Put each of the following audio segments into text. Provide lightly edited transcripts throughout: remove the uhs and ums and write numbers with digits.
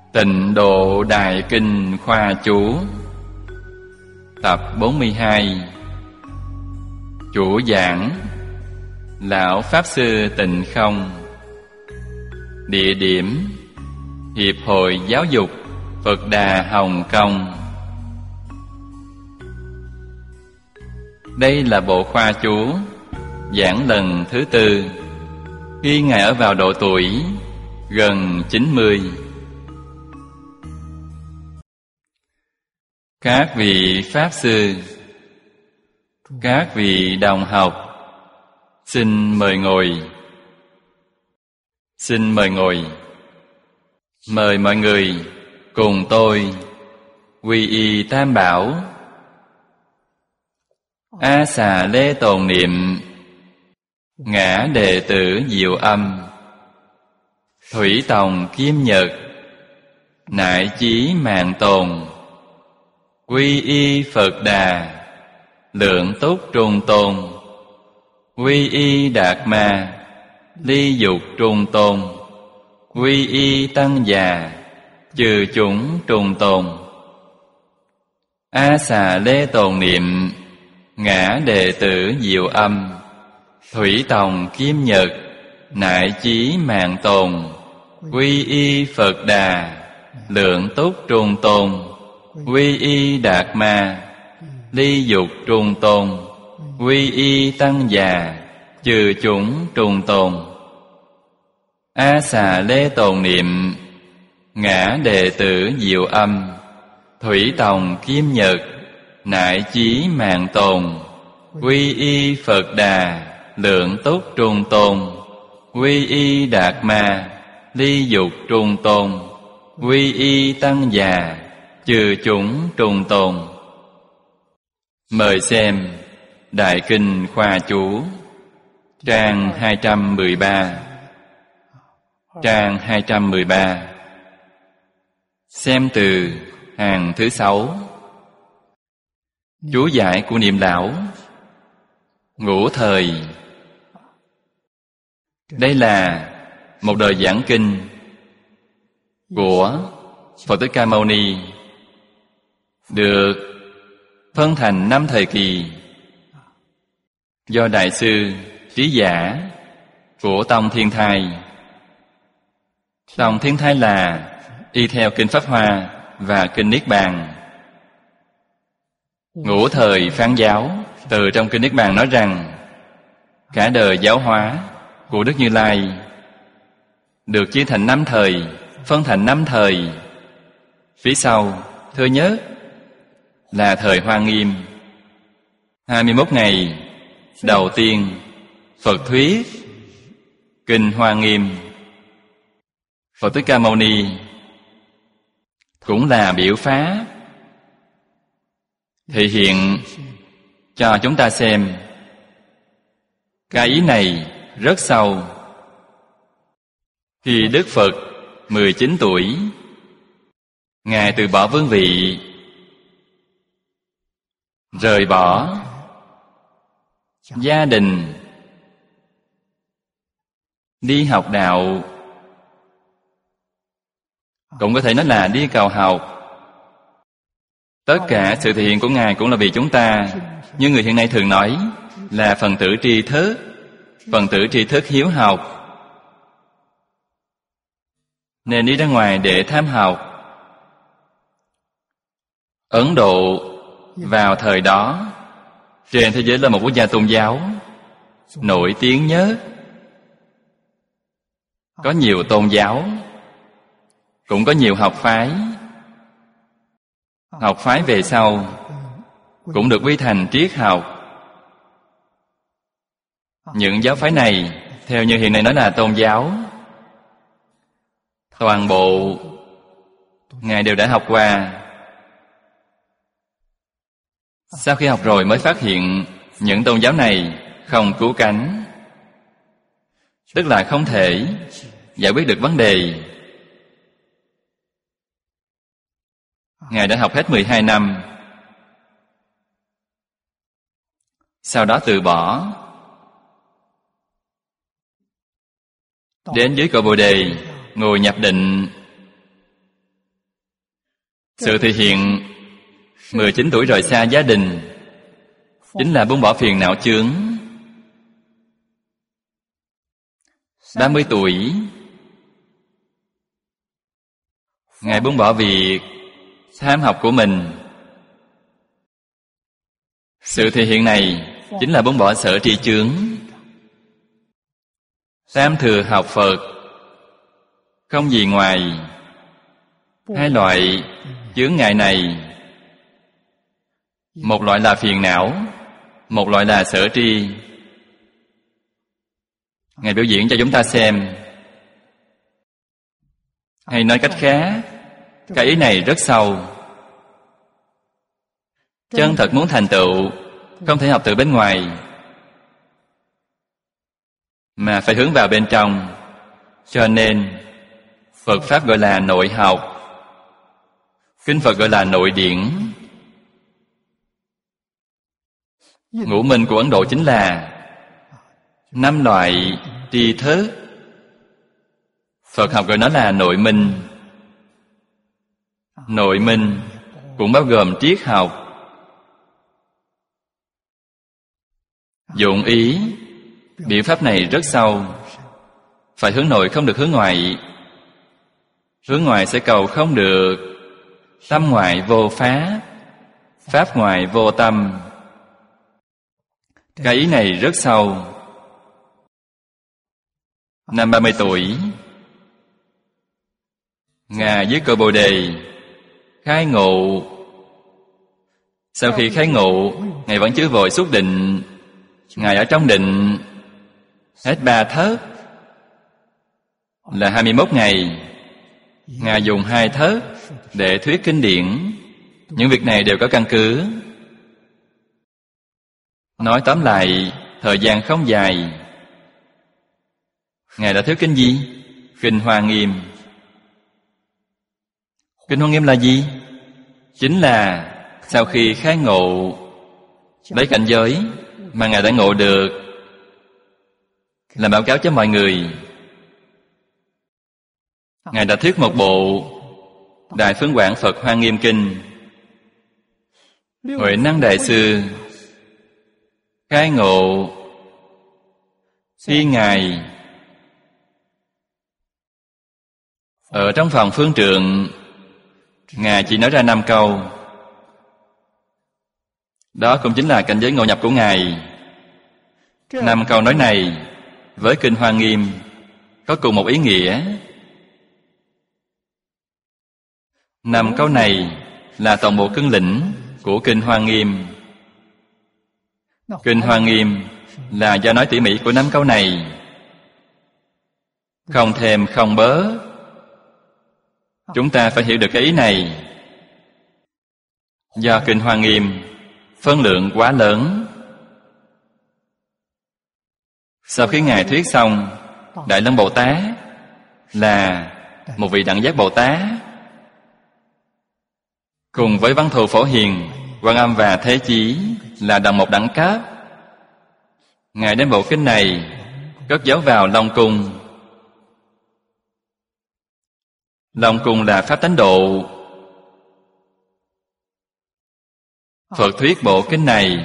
Tịnh Độ Đại Kinh Khoa Chú Tập 42. Chủ giảng Lão Pháp Sư Tịnh Không. Địa điểm Hiệp hội Giáo dục Phật Đà Hồng Kông. Đây là bộ khoa chú giảng lần thứ tư, khi Ngài ở vào độ tuổi gần 90. Các vị Pháp Sư, các vị đồng học, xin mời ngồi. Xin mời ngồi. Mời mọi người cùng tôi quy y Tam Bảo. A Xà Lê tồn niệm, ngã đệ tử Diệu Âm, Thủy Tòng Kim Nhật, nại chí mạng tồn. Quy y Phật Đà, lượng túc trung tôn. Quy y Đạt Ma, ly dục trung tôn. Quy y Tăng Già, trừ chúng trung tôn. A Xà Lê tồn niệm, ngã đệ tử Diệu Âm, Thủy Tòng Kim Nhật, nại chí mạng tồn. Quy y Phật Đà, lượng túc trung tôn. Quy y Đạt Ma, ly dục trung tôn. Quy y Tăng Già, trừ chúng trung tôn. A Xà Lê tồn niệm, ngã đệ tử Diệu Âm, Thủy Tòng Kim Nhật, nại chí mạng tồn. Quy y Phật Đà, lượng túc trung tôn. Quy y Đạt Ma, ly dục trung tôn. Quy y Tăng Già, trừ chúng trung tôn. Mời xem Đại Kinh Khoa Chú, trang 213. Trang 213. Xem từ hàng thứ 6. Chú giải của Niệm Lão. Ngũ thời. Đây là một đời giảng kinh của Phật Thích Ca Mâu Ni, được phân thành 5 thời kỳ do Đại sư Trí Giả của Tông Thiên Thai. Tông Thiên Thai là y theo Kinh Pháp Hoa và Kinh Niết Bàn. Ngũ thời phán giáo, từ trong Kinh Niết Bàn nói rằng cả đời giáo hóa của Đức Như Lai được chia thành 5 thời, phân thành 5 thời. Phía sau thứ nhất là thời Hoa Nghiêm, 21 ngày đầu tiên Phật thuyết Kinh Hoa Nghiêm. Phật Thích Ca Mâu Ni cũng là biểu pháp, thể hiện cho chúng ta xem cái ý này rất sâu. Khi Đức Phật 19 tuổi, Ngài từ bỏ vương vị, rời bỏ gia đình, đi học đạo, cũng có thể nói là đi cầu học. Tất cả sự thể hiện của Ngài cũng là vì chúng ta, như người hiện nay thường nói, là phần tử tri thức. Phần tử tri thức hiếu học, nên đi ra ngoài để tham học. Ấn Độ vào thời đó trên thế giới là một quốc gia tôn giáo nổi tiếng nhất. Có nhiều tôn giáo, cũng có nhiều học phái. Học phái về sau cũng được quy thành triết học. Những giáo phái này, theo như hiện nay nói là tôn giáo, toàn bộ Ngài đều đã học qua. Sau khi học rồi mới phát hiện những tôn giáo này không cứu cánh, tức là không thể giải quyết được vấn đề. Ngài đã học hết 12 năm, sau đó từ bỏ. Đến dưới cội Bồ Đề, ngồi nhập định, Sự thể hiện 19 tuổi rời xa gia đình chính là buông bỏ phiền não chướng. 30 tuổi Ngài buông bỏ việc tham học của mình. Sự thể hiện này chính là buông bỏ sở tri chướng. Tam thừa học Phật, không gì ngoài hai loại chướng ngại này. Một loại là phiền não, một loại là sở tri. Ngài biểu diễn cho chúng ta xem. Hay nói cách khác, cái ý này rất sâu. Chân thật muốn thành tựu, không thể học từ bên ngoài, mà phải hướng vào bên trong. Cho nên Phật Pháp gọi là nội học, Kinh Phật gọi là nội điển. Ngũ minh của Ấn Độ chính là 5 loại tri thức. Phật học gọi nó là nội minh. Nội minh cũng bao gồm triết học. Dụng ý, biện pháp này rất sâu. Phải hướng nội, không được hướng ngoại. Hướng ngoại sẽ cầu không được. Tâm ngoại vô pháp, pháp ngoại vô tâm. Cái ý này rất sâu. Năm 30 tuổi, Ngài dưới cội Bồ Đề khai ngộ. Sau khi khai ngộ, Ngài vẫn chưa vội xuất định. Ngài ở trong định hết 3 thớt là 21 ngày. Ngài dùng 2 thớt để thuyết kinh điển. Những việc này đều có căn cứ. Nói tóm lại, thời gian không dài. Ngài đã thuyết kinh gì? Kinh Hoa Nghiêm. Kinh Hoa Nghiêm là gì? Chính là sau khi khai ngộ, lấy cảnh giới mà Ngài đã ngộ được, làm báo cáo cho mọi người. Ngài đã thuyết một bộ Đại Phương Quảng Phật Hoa Nghiêm Kinh. Huệ Năng Đại Sư khai ngộ khi Ngài ở trong phòng phương trượng, Ngài chỉ nói ra 5 câu. Đó cũng chính là cảnh giới ngộ nhập của Ngài. 5 câu nói này với Kinh Hoa Nghiêm có cùng một ý nghĩa. 5 câu này là toàn bộ cương lĩnh của Kinh Hoa Nghiêm. Kinh Hoa Nghiêm là do nói tỉ mỉ của 5 câu này, không thêm không bớt. Chúng ta phải hiểu được cái ý này. Do Kinh Hoa Nghiêm phân lượng quá lớn. Sau khi Ngài thuyết xong, Đại Lân Bồ Tát là một vị đẳng giác Bồ Tát, cùng với Văn Thù Phổ Hiền, Quan Âm và Thế Chí là đồng một đẳng cấp. Ngài đem bộ kinh này cất giấu vào Long Cung. Long Cung là Pháp Tánh Độ. Phật thuyết bộ kinh này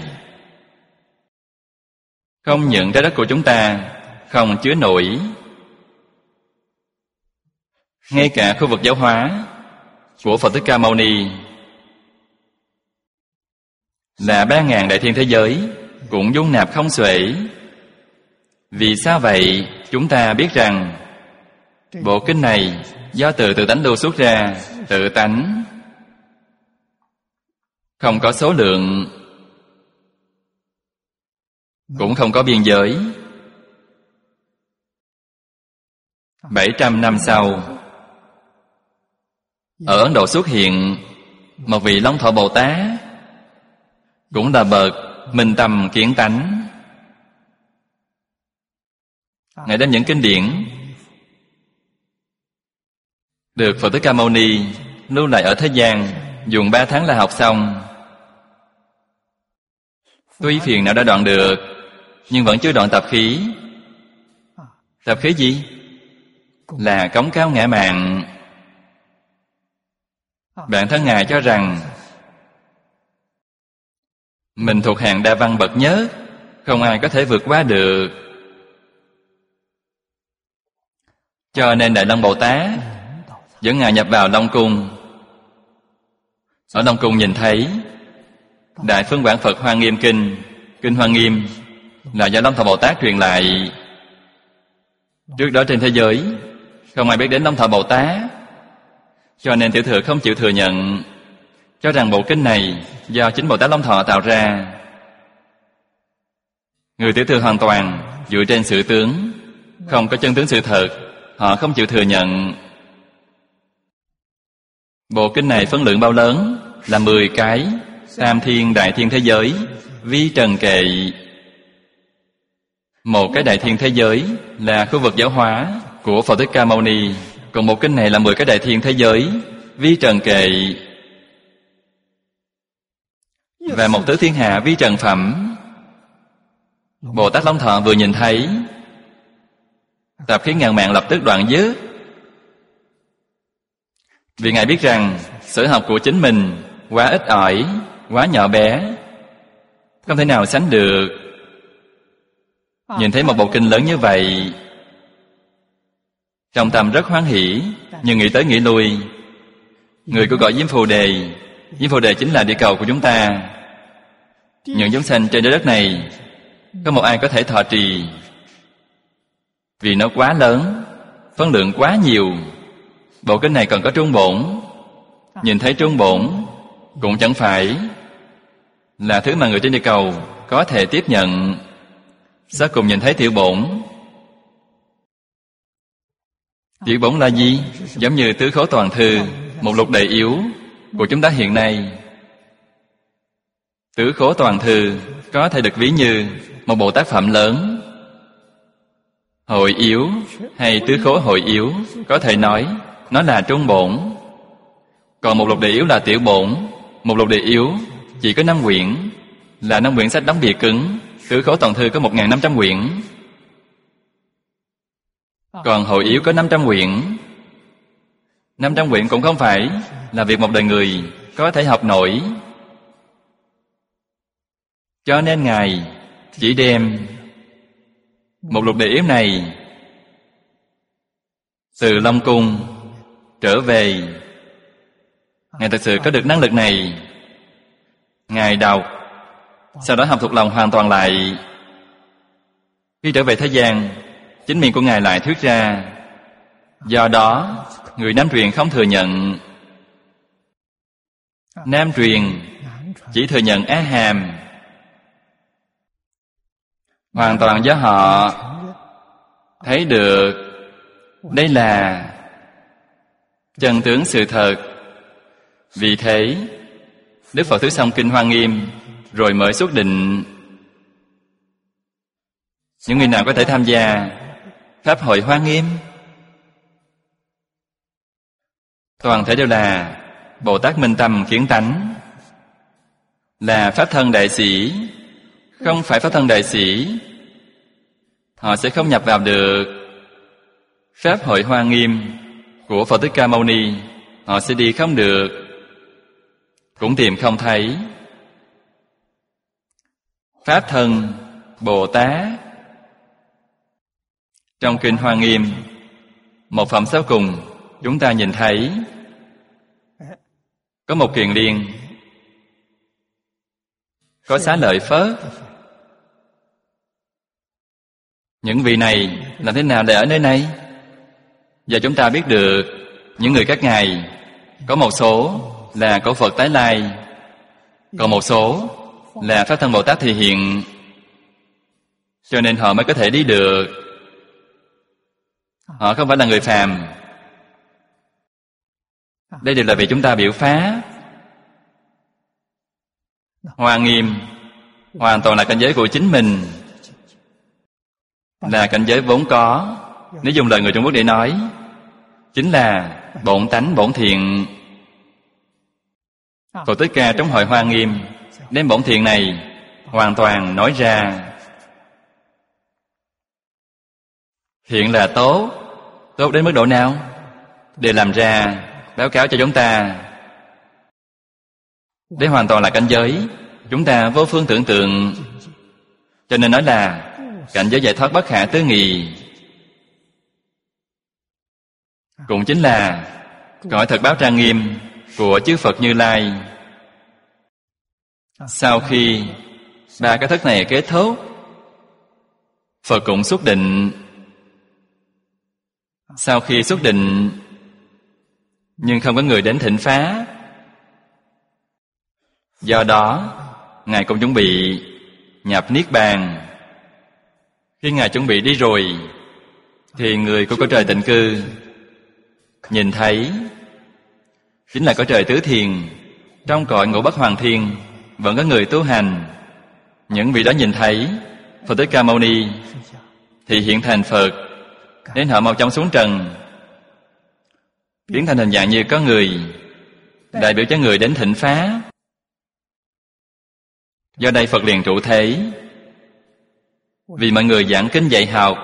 không những trái đất của chúng ta không chứa nổi, ngay cả khu vực giáo hóa của Phật Thích Ca Mâu Ni là 3.000 đại thiên thế giới cũng dung nạp không xuể. Vì sao vậy? Chúng ta biết rằng bộ kinh này do từ tự tánh lưu xuất ra, tự tánh, không có số lượng, cũng không có biên giới. 700 năm sau, ở Ấn Độ xuất hiện một vị Long Thọ Bồ Tát, cũng là bậc minh tâm kiến tánh. Ngài đem những kinh điển được Phật Thích Ca Mâu Ni lưu lại ở thế gian, dùng 3 tháng là học xong. Tuy phiền não đã đoạn được, nhưng vẫn chưa đoạn tập khí. Tập khí gì? Là cống cao ngã mạn. Bản thân Ngài cho rằng mình thuộc hàng đa văn bậc nhất, không ai có thể vượt qua được. Cho nên Đại Long Bồ Tát dẫn Ngài nhập vào Long Cung. Ở Long Cung nhìn thấy Đại Phương Quảng Phật Hoa Nghiêm Kinh. Kinh Hoa Nghiêm là do Long Thọ Bồ Tát truyền lại. Trước đó trên thế giới không ai biết đến Long Thọ Bồ Tát, cho nên tiểu thừa không chịu thừa nhận, cho rằng bộ kinh này do chính Bồ Tát Long Thọ tạo ra. Người tiểu thừa hoàn toàn dựa trên sự tướng, không có chân tướng sự thật, họ không chịu thừa nhận. Bộ kinh này phân lượng bao lớn? Là 10 cái tam thiên đại thiên thế giới vi trần kệ. Một cái đại thiên thế giới là khu vực giáo hóa của Phật Thích Ca Mâu Ni, còn một kinh này là 10 cái đại thiên thế giới vi trần kệ. Và một tứ thiên hạ vi trần phẩm. Bồ Tát Long Thọ vừa nhìn thấy, tập khí ngàn mạng lập tức đoạn dứt. Vì Ngài biết rằng sở học của chính mình quá ít ỏi, quá nhỏ bé, không thể nào sánh được. Nhìn thấy một bộ kinh lớn như vậy, trong tâm rất hoan hỷ, nhưng nghĩ tới nghĩ lui. Người của gọi Diêm Phù Đề, Diêm Phù Đề chính là địa cầu của chúng ta. Những chúng sanh trên trái đất này có một ai có thể thọ trì, vì nó quá lớn, phân lượng quá nhiều. Bộ kinh này còn có trung bổn. Nhìn thấy trung bổn cũng chẳng phải là thứ mà người trên địa cầu có thể tiếp nhận. Sau cùng nhìn thấy tiểu bổn. Tiểu bổn là gì? Giống như tứ khố toàn thư, một lục đệ yếu của chúng ta hiện nay. Tứ khố toàn thư có thể được ví như một bộ tác phẩm lớn. Hội yếu hay tứ khố hội yếu có thể nói nó là trung bổn. Còn một lục đệ yếu là tiểu bổn. Một lục đệ yếu chỉ có 5 quyển, là 5 quyển sách đóng bìa cứng. Tứ khố toàn thư có 1.500 quyển. Còn hội yếu có 500 quyển. 500 quyển cũng không phải là việc một đời người có thể học nổi. Cho nên Ngài chỉ đem một lục đệ yếu này từ Long Cung trở về. Ngài thật sự có được năng lực này. Ngài đọc, sau đó học thuộc lòng hoàn toàn lại. Khi trở về thế gian, chính miệng của Ngài lại thuyết ra. Do đó, người Nam truyền không thừa nhận. Nam truyền chỉ thừa nhận Á Hàm. Hoàn toàn do họ thấy được đây là chân tướng sự thật. Vì thế, Đức Phật thuyết xong Kinh Hoa Nghiêm rồi mới xuất định. Những người nào có thể tham gia Pháp hội Hoa Nghiêm? Toàn thể đều là Bồ Tát Minh Tâm Kiến Tánh, là Pháp thân đại sĩ. Không phải Pháp thân đại sĩ, họ sẽ không nhập vào được Pháp hội Hoa Nghiêm của Phật Thích Ca Mâu Ni. Họ sẽ đi không được, cũng tìm không thấy. Pháp thân Bồ Tát trong Kinh Hoa Nghiêm, một phẩm sau cùng chúng ta nhìn thấy có một kiền liên, có Xá Lợi Phất. Những vị này làm thế nào để ở nơi này? Và chúng ta biết được những người các ngài có một số là cổ Phật tái lai, còn một số là Pháp thân Bồ Tát thị hiện, cho nên họ mới có thể đi được. Họ không phải là người phàm. Đây đều là vì chúng ta biểu pháp. Hoa Nghiêm hoàn toàn là cảnh giới của chính mình, là cảnh giới vốn có. Nếu dùng lời người Trung Quốc để nói, chính là bổn tánh bổn thiện. Phật Thích Ca trong hội Hoa Nghiêm đem bổn thiện này hoàn toàn nói ra. Thiện là tốt. Tốt đến mức độ nào? Để làm ra báo cáo cho chúng ta. Đây hoàn toàn là cảnh giới chúng ta vô phương tưởng tượng. Cho nên nói là cảnh giới giải thoát bất khả tư nghị. Cũng chính là cõi thật báo trang nghiêm của chư Phật Như Lai. Sau khi ba cái thức này kết thúc, Phật cũng xuất định. Sau khi xuất định nhưng không có người đến thỉnh phá, do đó Ngài cũng chuẩn bị nhập Niết Bàn. Khi Ngài chuẩn bị đi rồi thì người của cõi trời tịnh cư nhìn thấy chính là cõi trời tứ thiền. Trong cõi Ngũ Bất Hoàng Thiên vẫn có người tu hành. Những vị đó nhìn thấy Phật Thích Ca Mâu Ni thì hiện thành Phật, nên họ mau chóng xuống trần, biến thành hình dạng như có người, đại biểu cho người đến thỉnh phá. Do đây Phật liền trụ thế, vì mọi người giảng kinh dạy học.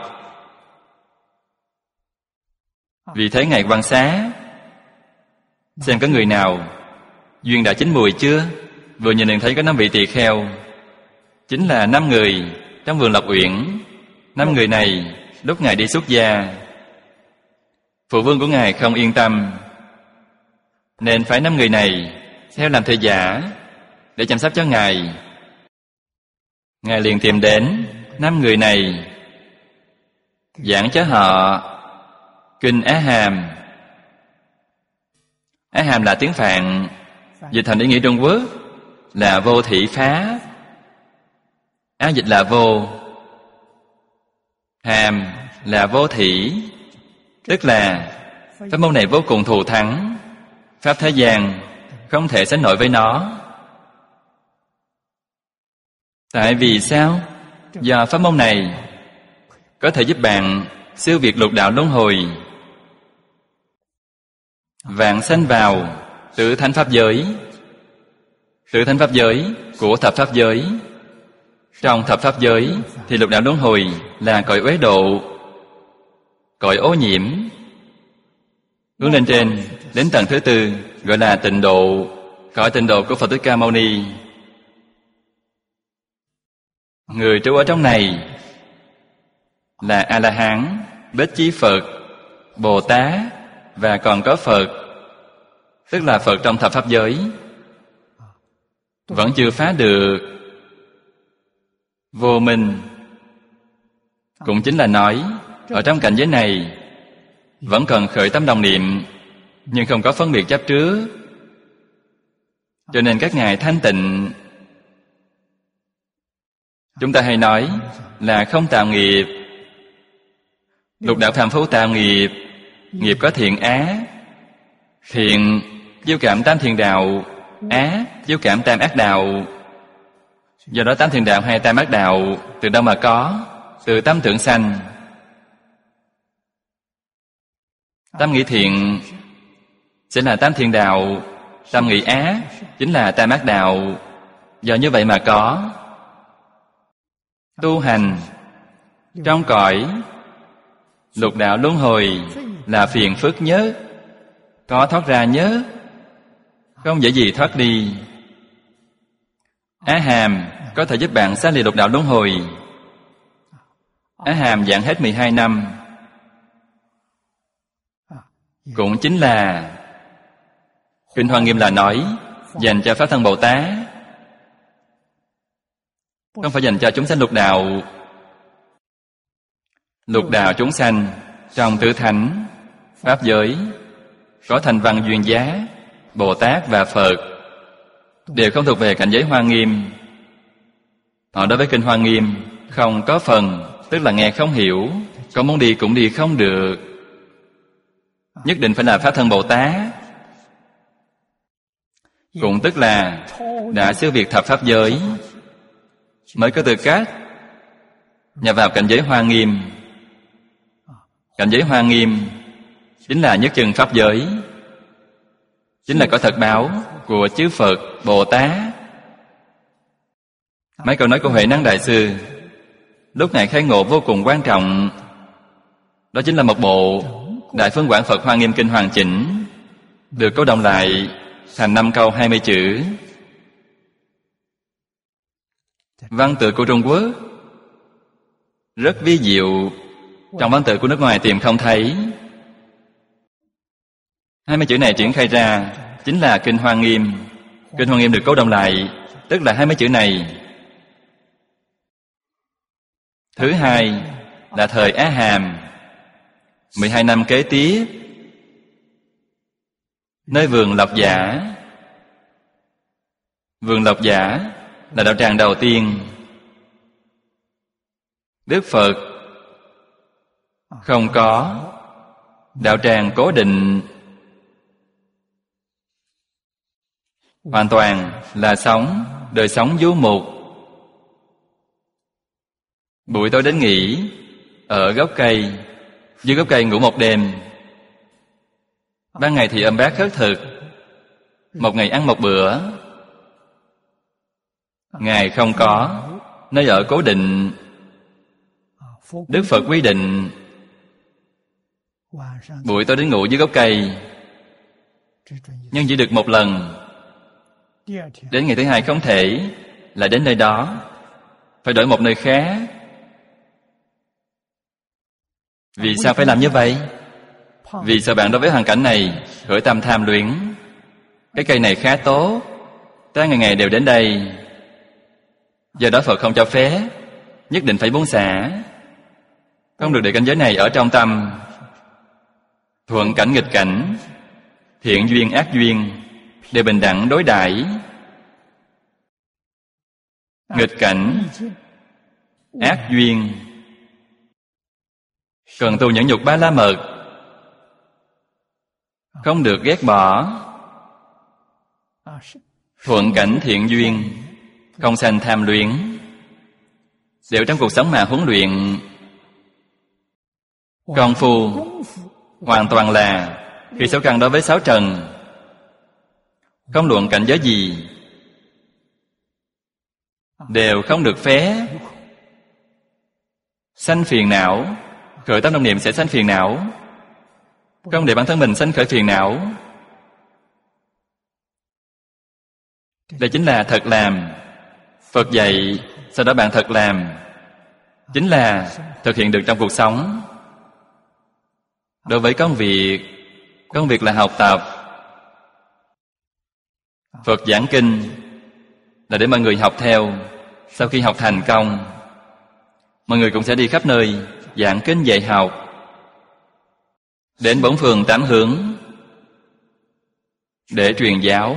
Vì thế Ngài quan sát xem có người nào duyên đã chín mùi chưa. Vừa nhìn liền thấy có 5 vị tỳ kheo, chính là 5 người trong vườn Lộc Uyển. 5 người này lúc Ngài đi xuất gia, phụ vương của Ngài không yên tâm, nên phái 5 người này theo làm thầy giả để chăm sóc cho Ngài. Ngài liền tìm đến 5 người này, giảng cho họ kinh Á Hàm. Á Hàm là tiếng Phạn, dịch thành ý nghĩa Trung Quốc là vô thị phá. Á dịch là vô, hàm là vô thị, tức là pháp môn này vô cùng thù thắng, pháp thế gian không thể sánh nổi với nó. Tại vì sao? Do pháp môn này có thể giúp bạn siêu việt lục đạo luân hồi, vãng sanh vào tự thánh pháp giới. Tự thánh pháp giới của thập pháp giới. Trong thập pháp giới thì lục đạo luân hồi là cõi uế độ, cõi ô nhiễm. Hướng lên trên đến tầng thứ 4 gọi là tịnh độ, cõi tịnh độ của Phật Thích Ca Mâu Ni. Người trú ở trong này là A-la-hán, Bích Chí Phật, Bồ Tát và còn có Phật, tức là Phật trong thập pháp giới. Vẫn chưa phá được vô minh. Cũng chính là nói ở trong cảnh giới này vẫn cần khởi tâm đồng niệm, nhưng không có phân biệt chấp trước, cho nên các ngài thanh tịnh. Chúng ta hay nói là không tạo nghiệp. Lục đạo phàm phu tạo nghiệp, nghiệp có thiện ác. Thiện chiêu cảm tam thiện đạo, ác chiêu cảm tam ác đạo. Do đó tam thiện đạo hay tam ác đạo từ đâu mà có? Từ tâm tưởng sanh. Tâm nghĩ thiện sẽ là tam thiện đạo, tâm nghĩ ác chính là tam ác đạo. Do như vậy mà có. Tu hành trong cõi lục đạo luân hồi là phiền phức nhất, có thoát ra nhất, không dễ gì thoát đi. Á Hàm có thể giúp bạn xa lìa lục đạo luân hồi. Á Hàm giảng hết 12 năm, cũng chính là Kinh Hoa Nghiêm là nói dành cho Pháp Thân Bồ Tát, không phải dành cho chúng sanh lục đạo. Lục đạo chúng sanh trong tứ thánh pháp giới có thành văn duyên giá, Bồ Tát và Phật đều không thuộc về cảnh giới Hoa Nghiêm. Họ đối với Kinh Hoa Nghiêm không có phần, tức là nghe không hiểu, có muốn đi cũng đi không được, nhất định phải là Pháp Thân Bồ Tát. Cũng tức là đã siêu việt thập pháp giới mới có tư cách nhập vào cảnh giới Hoa Nghiêm. Cảnh giới Hoa Nghiêm chính là nhất chân pháp giới, chính là có thật báo của chư Phật Bồ Tát. Mấy câu nói của Huệ Năng Đại Sư lúc này khai ngộ vô cùng quan trọng. Đó chính là một bộ Đại Phương Quảng Phật Hoa Nghiêm Kinh hoàn chỉnh, được câu động lại thành 5 câu 20 chữ. Văn tự của Trung Quốc rất vi diệu, trong văn tự của nước ngoài tìm không thấy. 20 chữ này triển khai ra chính là Kinh Hoa Nghiêm. Kinh Hoa Nghiêm được cố động lại, tức là 20 chữ này. Thứ hai là thời Á Hàm, 12 năm kế tiếp, nơi vườn Lộc Giả. Vườn Lộc Giả là đạo tràng đầu tiên. Đức Phật không có đạo tràng cố định, hoàn toàn là sống đời sống du mục. Buổi tối đến nghỉ ở gốc cây, dưới gốc cây ngủ một đêm. Ban ngày thì ôm bát khất thực, một ngày ăn một bữa. Ngài không có nơi ở cố định. Đức Phật quy định buổi tối đến ngủ dưới gốc cây, nhưng chỉ được một lần. Đến ngày thứ hai không thể lại đến nơi đó, phải đổi một nơi khác. Vì sao phải làm như vậy? Vì sợ bạn đối với hoàn cảnh này khởi tâm tham luyến. Cái cây này khá tốt, ta ngày ngày đều đến đây. Do đó Phật không cho phép, nhất định phải buông xả. Không được để cảnh giới này ở trong tâm. Thuận cảnh nghịch cảnh, thiện duyên ác duyên đều bình đẳng đối đãi. Nghịch cảnh, ác duyên cần tu nhẫn nhục ba la mật, không được ghét bỏ. Thuận cảnh thiện duyên, không sanh tham luyến, đều trong cuộc sống mà huấn luyện. Công phu hoàn toàn là khi sáu căn đối với sáu trần, không luận cảnh giới gì đều không được phé. Sanh phiền não, khởi tâm động niệm sẽ sanh phiền não. Không để bản thân mình sanh khởi phiền não. Đây chính là thật làm. Phật dạy, sau đó bạn thật làm, chính là thực hiện được trong cuộc sống. Đối với công việc là học tập. Phật giảng kinh là để mọi người học theo. Sau khi học thành công, mọi người cũng sẽ đi khắp nơi giảng kinh dạy học, đến bốn phương tám hướng để truyền giáo.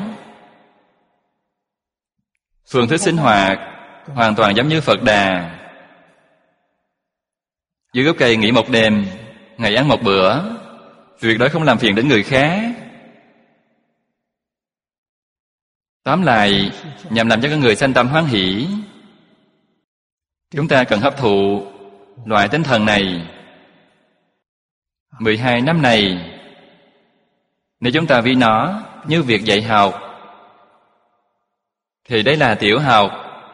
Phương thức sinh hoạt hoàn toàn giống như Phật Đà. Dưới gốc cây nghỉ một đêm, ngày ăn một bữa, tuyệt đối không làm phiền đến người khác. Tóm lại, nhằm làm cho các người sanh tâm hoan hỷ. Chúng ta cần hấp thụ loại tinh thần này. 12 năm này, nếu chúng ta vi nó như việc dạy học, thì đây là tiểu học.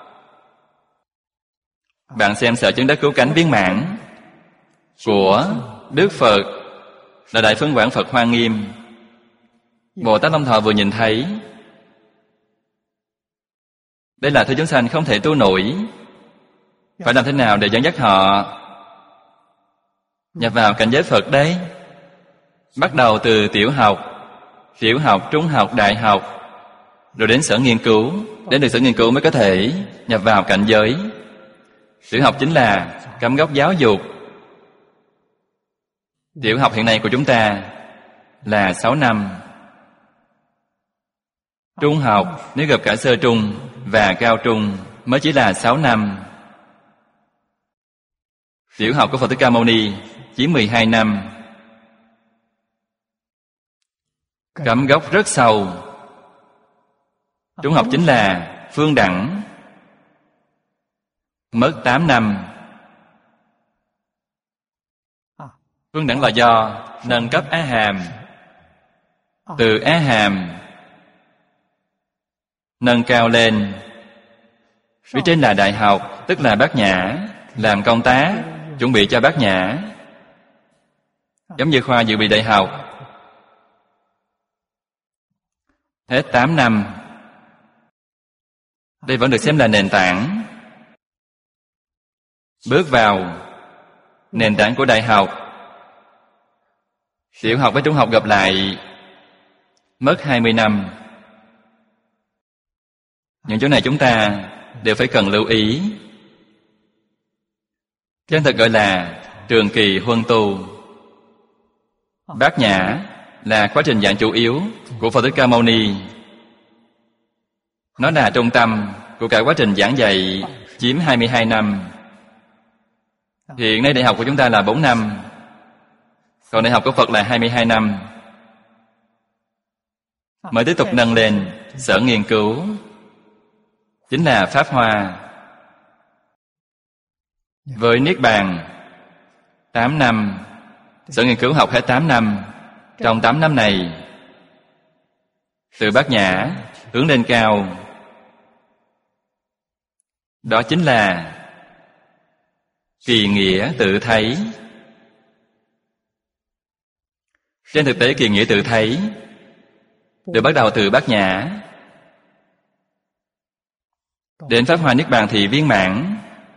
Bạn xem Sở Chứng Đắc Cứu Cánh viên mãn của Đức Phật là Đại Phương Quảng Phật Hoa Nghiêm. Bồ Tát Long Thọ vừa nhìn thấy, đây là thứ chúng sanh không thể tu nổi. Phải làm thế nào để dẫn dắt họ nhập vào cảnh giới Phật đấy? Bắt đầu từ tiểu học, trung học, đại học, rồi đến sở nghiên cứu. Đến được sở nghiên cứu mới có thể nhập vào cảnh giới. Tiểu học chính là cắm gốc giáo dục. Tiểu học hiện nay của chúng ta là 6 năm. Trung học nếu gặp cả sơ trung và cao trung mới chỉ là 6 năm. Tiểu học của Phật Thích Ca Mâu Ni chỉ 12 năm. Cắm gốc rất sâu. Trung học chính là phương đẳng, mất 8 năm. Phương đẳng là do nâng cấp Á Hàm. Từ Á Hàm nâng cao lên. Phía trên là đại học, tức là Bát Nhã, làm công tác, chuẩn bị cho Bát Nhã. Giống như khoa dự bị đại học. Hết 8 năm. Đây vẫn được xem là nền tảng. bước vào nền tảng của đại học. Tiểu học với trung học gặp lại mất 20 năm. Những chỗ này chúng ta đều phải cần lưu ý. Chân thật gọi là trường kỳ huân tu. Bát nhã là quá trình giảng chủ yếu của Phật Thích Ca Mâu Ni. Nó là trung tâm của cả quá trình giảng dạy, chiếm 22 năm. Hiện nay đại học của chúng ta là 4 năm, còn đại học của Phật là 22 năm. Mới tiếp tục nâng lên sở nghiên cứu, chính là Pháp Hoa. Với Niết Bàn 8 năm, sở nghiên cứu học hết 8 năm. Trong 8 năm này, từ bát nhã hướng lên cao, đó chính là kỳ nghĩa tự thấy. Trên thực tế kỳ nghĩa tự thấy được bắt đầu từ bát nhã. Đến Pháp Hoa Niết Bàn thì viên mãn.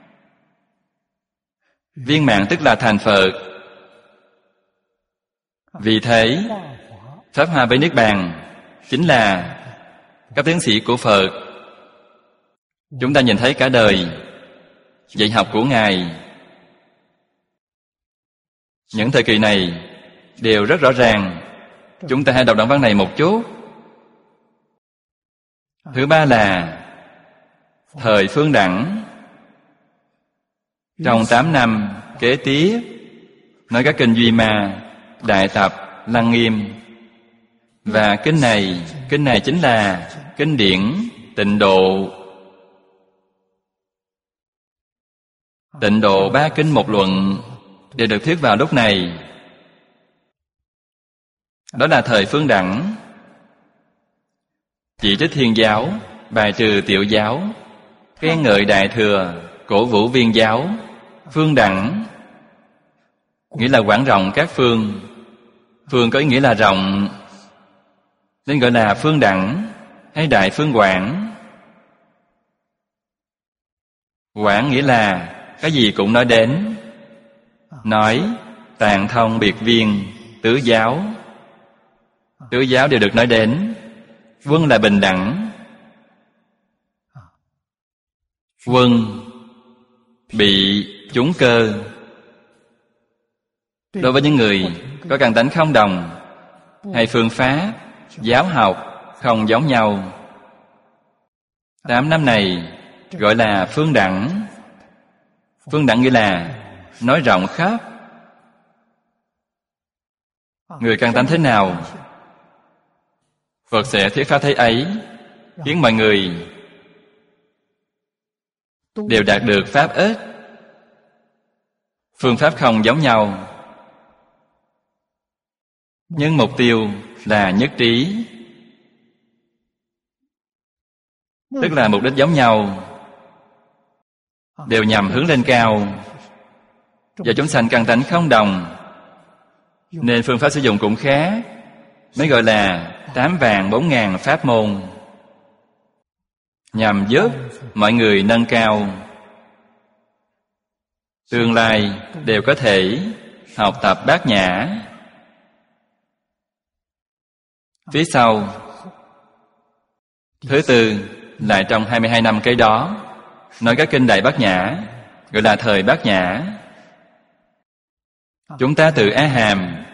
Viên mãn tức là thành Phật. Vì thế, Pháp Hoa với Niết Bàn chính là các tiến sĩ của Phật. Chúng ta nhìn thấy cả đời dạy học của Ngài. Những thời kỳ này đều rất rõ ràng. Chúng ta hãy đọc đoạn văn này một chút. Thứ ba là thời phương đẳng. Trong 8 năm kế tiếp, nói các kinh Duy Ma, Đại Tập, Lăng Nghiêm. Và kinh này chính là kinh điển Tịnh Độ. Tịnh Độ 3 kinh một luận đều được thuyết vào lúc này. Đó là thời phương đẳng. Chỉ trích Thiên giáo, bài trừ Tiểu giáo, khen ngợi Đại thừa, cổ vũ Viên giáo. Phương đẳng nghĩa là quảng rộng các phương. Phương có ý nghĩa là rộng, nên gọi là phương đẳng hay đại phương quảng. Quảng nghĩa là cái gì cũng nói đến. Nói tạng thông biệt viên, tứ giáo. Tứ giáo đều được nói đến. Quân là bình đẳng. Quân bị chúng cơ. Đối với những người có căn tánh không đồng hay phương pháp, giáo học không giống nhau, 8 năm này gọi là phương đẳng. Phương đẳng nghĩa là nói rộng khắp. Người căn tánh thế nào, Phật sẽ thuyết pháp thế ấy, khiến mọi người đều đạt được pháp ích. Phương pháp không giống nhau, nhưng mục tiêu là nhất trí, tức là mục đích giống nhau, đều nhằm hướng lên cao. Do chúng sanh căn tánh không đồng, nên phương pháp sử dụng cũng khác, mới gọi là 8.400.000 pháp môn, nhằm giúp mọi người nâng cao. Tương lai đều có thể học tập bát nhã. Phía sau, thứ tư lại trong 22 năm kế đó, nói các kinh Đại Bát Nhã, gọi là thời Bát Nhã. Chúng ta từ A Hàm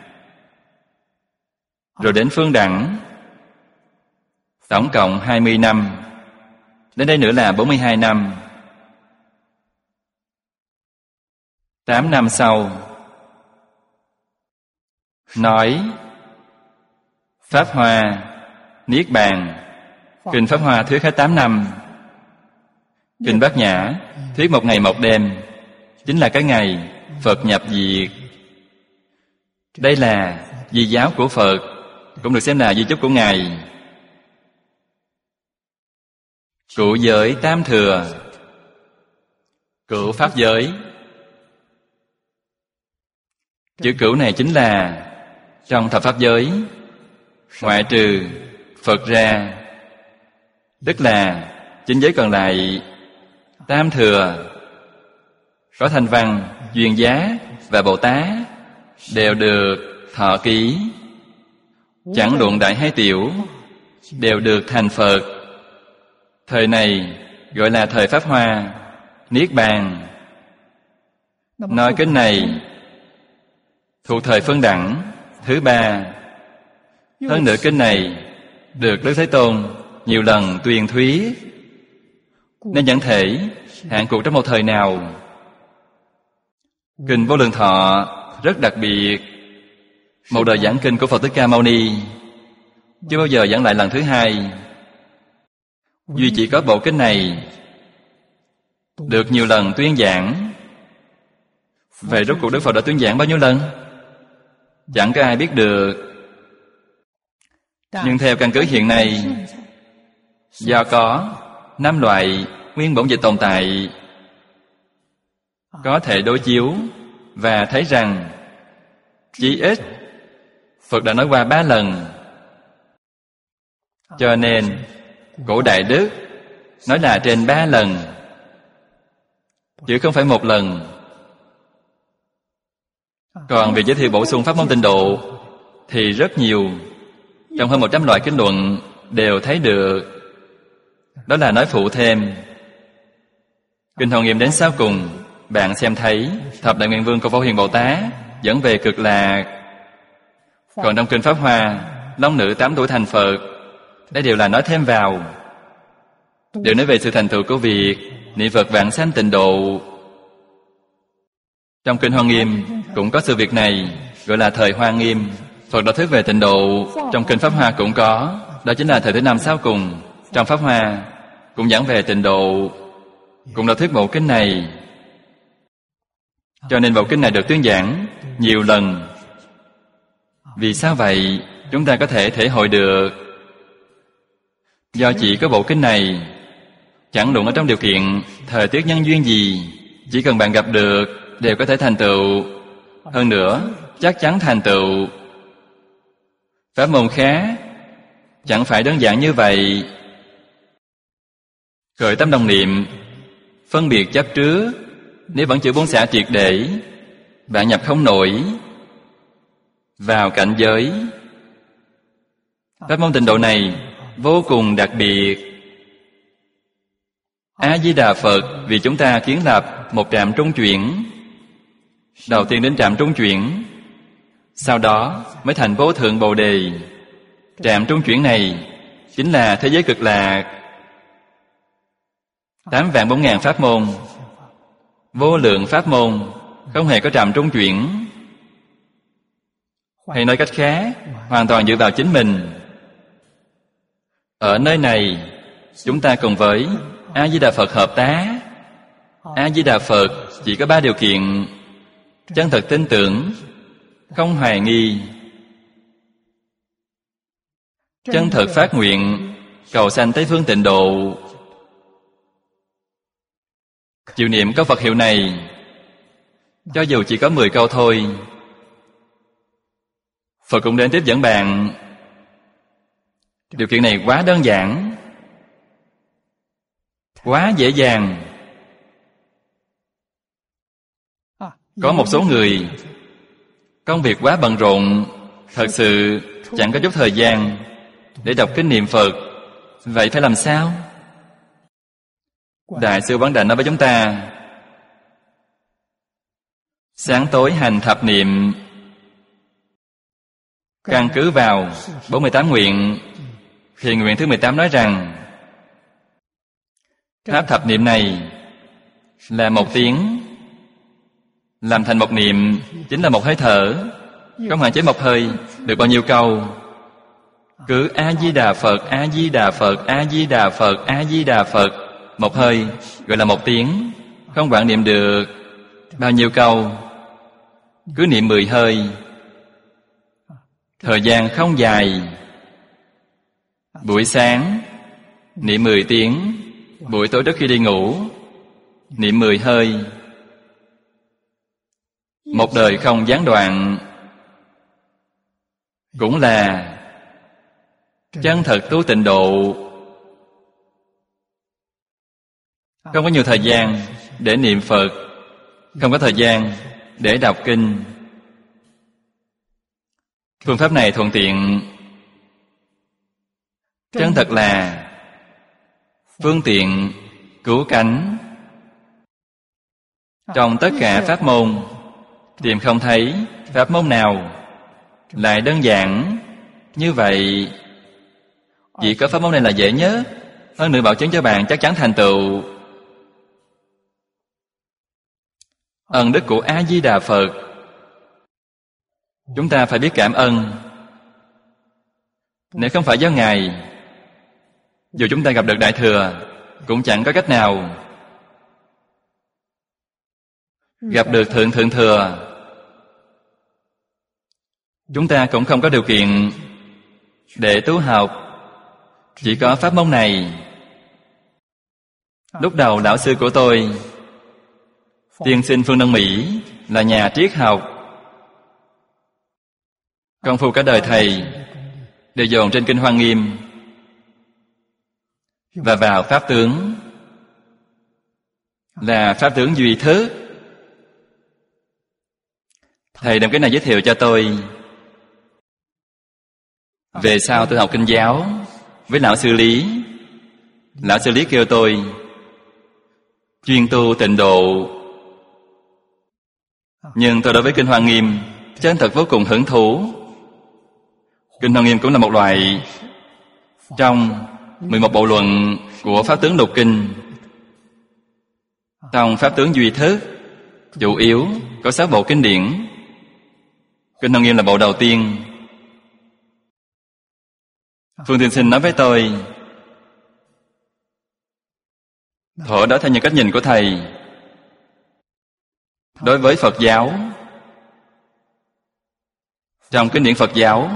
rồi đến phương đẳng, tổng cộng 20 năm. Đến đây nữa là 42 năm. 8 năm sau, nói Pháp Hoa, Niết Bàn. Kinh Pháp Hoa thuyết hết 8 năm. Kinh Bát Nhã thuyết 1 ngày 1 đêm, chính là cái ngày Phật nhập diệt. Đây là di giáo của Phật, cũng được xem là di chúc của Ngài. Cụ giới tam thừa, cửu pháp giới. Chữ cửu này chính là trong thập pháp giới, ngoại trừ Phật ra, tức là chính giới còn lại tam thừa. có Thanh Văn, Duyên Giá và Bồ Tát đều được thọ ký. Chẳng luận đại hay tiểu, đều được thành Phật. Thời này gọi là thời Pháp Hoa, Niết Bàn. Nói kinh này thuộc thời phân đẳng thứ ba. Hơn nữa kinh này được Đức Thế Tôn nhiều lần tuyên thuyết, nên chẳng thể hạn cuộc trong một thời nào. Kinh Vô Lượng Thọ rất đặc biệt. Một đời giảng kinh của Phật Thích Ca Mâu Ni chưa bao giờ giảng lại lần thứ hai. Duy chỉ có bộ kinh này được nhiều lần tuyên giảng. Vậy rốt cuộc Đức Phật đã tuyên giảng bao nhiêu lần? Chẳng có ai biết được. Nhưng theo căn cứ hiện nay, do có 5 loại nguyên bổn dịch tồn tại, có thể đối chiếu và thấy rằng chí ít Phật đã nói qua 3 lần. Cho nên cổ Đại Đức nói là trên 3 lần, chứ không phải 1 lần. Còn việc giới thiệu bổ sung pháp môn tịnh độ thì rất nhiều. Trong hơn 100 loại kinh luận đều thấy được. Đó là nói phụ thêm. Kinh Hộ Nghiệm đến sau cùng, bạn xem thấy Thập Đại Nguyện Vương của Phổ Hiền Bồ Tát dẫn về Cực Lạc. Còn trong kinh Pháp Hoa, Long Nữ 8 tuổi thành Phật, đây đều là nói thêm vào, đều nói về sự thành tựu của việc niệm Phật vãng sanh tịnh độ. Trong kinh Hoa Nghiêm cũng có sự việc này, gọi là thời Hoa Nghiêm. Phật đã thuyết về tịnh độ. Trong kinh Pháp Hoa cũng có, đó chính là thời thứ 5 sau cùng. Trong Pháp Hoa cũng giảng về tịnh độ, cũng đã thuyết bộ kinh này. Cho nên bộ kinh này được tuyên giảng nhiều lần. Vì sao vậy? Chúng ta có thể thể hội được. Do chỉ có bộ kinh này, chẳng luận ở trong điều kiện thời tiết nhân duyên gì, chỉ cần bạn gặp được đều có thể thành tựu. Hơn nữa chắc chắn thành tựu. Pháp môn khác chẳng phải đơn giản như vậy. Khởi tâm đồng niệm, phân biệt chấp trước, nếu vẫn chưa buông xả triệt để, bạn nhập không nổi vào cảnh giới. Pháp môn tịnh độ này vô cùng đặc biệt. A Di Đà Phật vì chúng ta kiến lập một trạm trung chuyển. Đầu tiên đến trạm trung chuyển, sau đó mới thành Vô Thượng Bồ Đề. Trạm trung chuyển này chính là thế giới Cực Lạc. 8.400.000 pháp môn, vô lượng pháp môn, không hề có trạm trung chuyển. Hay nói cách khác, hoàn toàn dựa vào chính mình. Ở nơi này, chúng ta cùng với A Di Đà Phật hợp tác. A Di Đà Phật chỉ có 3 điều kiện: chân thật tin tưởng, không hoài nghi, chân thật phát nguyện, cầu sanh Tây Phương tịnh độ. Chịu niệm câu Phật hiệu này, cho dù chỉ có 10 câu thôi, Phật cũng đến tiếp dẫn bạn. Điều kiện này quá đơn giản, quá dễ dàng. Có một số người công việc quá bận rộn, thật sự chẳng có chút thời gian để đọc kinh niệm Phật. Vậy phải làm sao? Đại sư Quán Đảnh nói với chúng ta: sáng tối hành thập niệm, căn cứ vào 48 nguyện. Thì nguyện thứ 18 nói rằng pháp thập niệm này là 1 tiếng, làm thành 1 niệm chính là 1 hơi thở, không hạn chế 1 hơi. Được bao nhiêu câu? Cứ A Di Đà Phật, A Di Đà Phật, A Di Đà Phật, A Di Đà Phật, 1 hơi gọi là 1 tiếng. Không quảng niệm được bao nhiêu câu, cứ niệm 10 hơi. Thời gian không dài. Buổi sáng niệm 10 tiếng, buổi tối trước khi đi ngủ niệm 10 hơi. Một đời không gián đoạn, cũng là chân thật tu tịnh độ. Không có nhiều thời gian để niệm Phật, không có thời gian để đọc kinh. Phương pháp này thuận tiện, chân thật là phương tiện cứu cánh. Trong tất cả pháp môn, tìm không thấy pháp môn nào lại đơn giản như vậy. Chỉ có pháp môn này là dễ nhớ, hơn nữa bảo chứng cho bạn chắc chắn thành tựu. Ân đức của A Di Đà Phật, chúng ta phải biết cảm ơn. Nếu không phải do Ngài, dù chúng ta gặp được Đại Thừa cũng chẳng có cách nào. Gặp được Thượng Thừa, chúng ta cũng không có điều kiện để tu học. Chỉ có pháp môn này. Lúc đầu lão sư của tôi, tiên sinh Phương Đông Mỹ, là nhà triết học. Công phu cả đời thầy đều dồn trên Kinh Hoa Nghiêm và vào pháp tướng, là pháp tướng duy thức. Thầy đem cái này giới thiệu cho tôi. Về sau tôi học Kinh giáo với lão sư Lý. Lão sư Lý kêu tôi chuyên tu tịnh độ. Nhưng tôi đối với Kinh Hoa Nghiêm chân thật vô cùng hứng thú. Kinh Hoa Nghiêm cũng là một loại trong 11 bộ luận của Pháp tướng Lục Kinh. Trong Pháp tướng Duy Thức, chủ yếu có 6 bộ kinh điển. Kinh Hoa Nghiêm là bộ đầu tiên. Phương tiên sinh nói với tôi, thuở đó theo những cách nhìn của thầy, đối với Phật giáo, trong kinh điển Phật giáo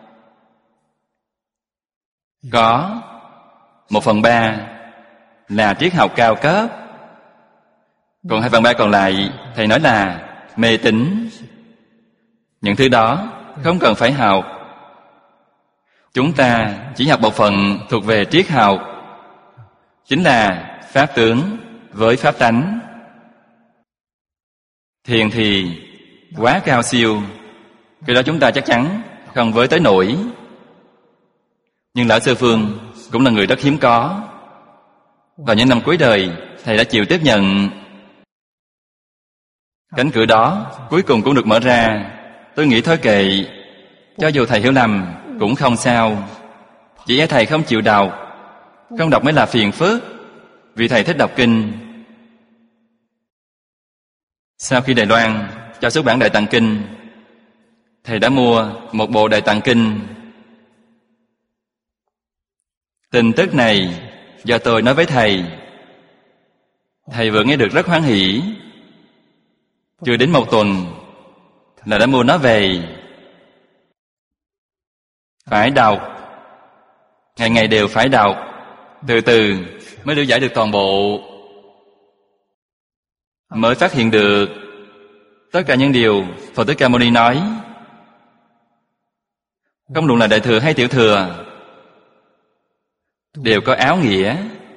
có 1/3 là triết học cao cấp, còn 2/3 còn lại thầy nói là mê tín. Những thứ đó không cần phải học. Chúng ta chỉ học bộ phận thuộc về triết học, chính là pháp tướng với pháp tánh. Thiền thì quá cao siêu, cái đó chúng ta chắc chắn không với tới nổi. Nhưng lão sư Phương cũng là người rất hiếm có. Vào những năm cuối đời, thầy đã chịu tiếp nhận. Cánh cửa đó cuối cùng cũng được mở ra. Tôi nghĩ thôi kệ, cho dù thầy hiểu lầm cũng không sao. Chỉ e thầy không chịu đọc. Không đọc mới là phiền phức, vì thầy thích đọc kinh. Sau khi Đài Loan cho xuất bản Đại Tạng Kinh, thầy đã mua một bộ Đại Tạng Kinh. Tin tức này do tôi nói với thầy. Thầy vừa nghe được rất hoan hỉ. Chưa đến 1 tuần là đã mua nó về. Phải đọc, ngày ngày đều phải đọc, từ từ mới lý giải được toàn bộ, mới phát hiện được tất cả những điều Phật Thích Ca Mâu Ni nói. Không luận là Đại Thừa hay Tiểu Thừa, đều có áo nghĩa.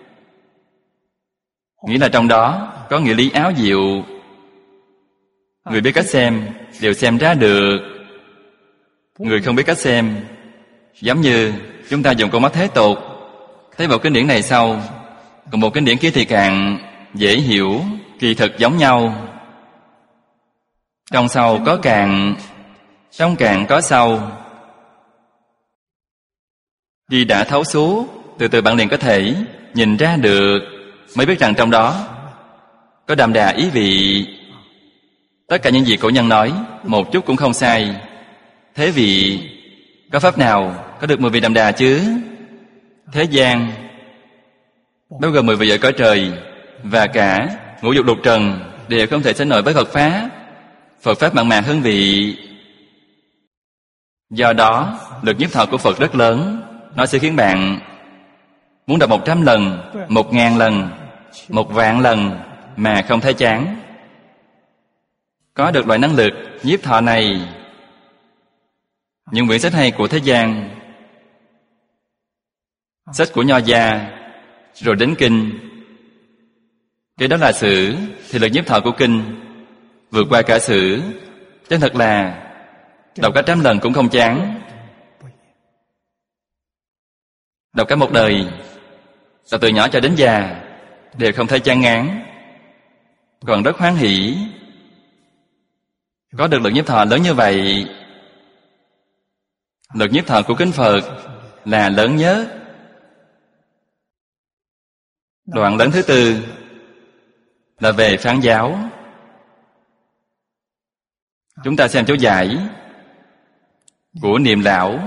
Nghĩa là trong đó có nghĩa lý áo diệu. Người biết cách xem đều xem ra được. Người không biết cách xem, giống như chúng ta dùng con mắt thế tục, thấy bộ kinh điển này sau, còn bộ kinh điển kia thì càng dễ hiểu, kỳ thực giống nhau. Trong sau có càng, trong càng có sau. Khi đã thấu suốt, từ từ bạn liền có thể nhìn ra được, mới biết rằng trong đó có đậm đà ý vị. Tất cả những gì cổ nhân nói một chút cũng không sai. Thế vị, có pháp nào có được 10 vị đậm đà chứ? Thế gian bao gồm 10 vị ở cõi trời và cả ngũ dục lục trần đều không thể sánh nổi với Phật Pháp. Phật Pháp mặn mà hương vị. Do đó, lực nhiếp thọ của Phật rất lớn. Nó sẽ khiến bạn muốn đọc 100 lần, 1000 lần, 1.000.000 lần mà không thấy chán. Có được loại năng lực nhiếp thọ này, những quyển sách hay của thế gian, sách của Nho gia, rồi đến kinh, cái đó là sử, thì lực nhiếp thọ của kinh vượt qua cả sử. Chân thật là đọc cả 100 lần cũng không chán. Đọc cả một đời, đọc từ nhỏ cho đến già, đều không thấy chán ngán, còn rất hoan hỷ. Có được lực nhiếp thọ lớn như vậy, lực nhiếp thọ của kinh Phật là lớn nhất. Đoạn lớn thứ tư là về phán giáo. Chúng ta xem chú giải của Niệm Lão.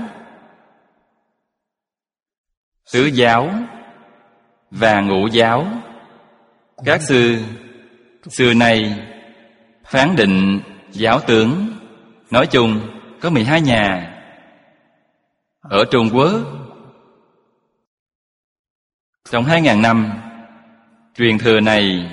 Tứ giáo và ngũ giáo, các sư xưa nay phán định giáo tướng. Nói chung có 12 nhà. Ở Trung Quốc, trong 2000 năm truyền thừa này,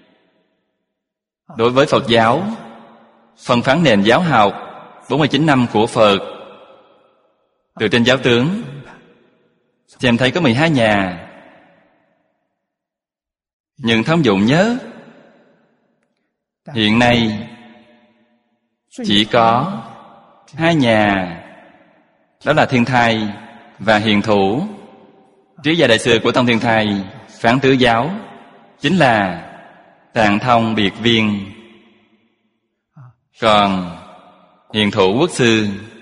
đối với Phật giáo, phân phán nền giáo học 49 năm của Phật, từ trên giáo tướng xem thấy có 12 nhà. Nhưng thông dụng nhớ, hiện nay chỉ có 2 nhà, đó là Thiên Thai và Hiền Thủ. Trí gia đại sư của Tông Thiên Thai phán tứ giáo chính là Tạng Thông Biệt Viên. Còn Hiền Thủ Quốc sư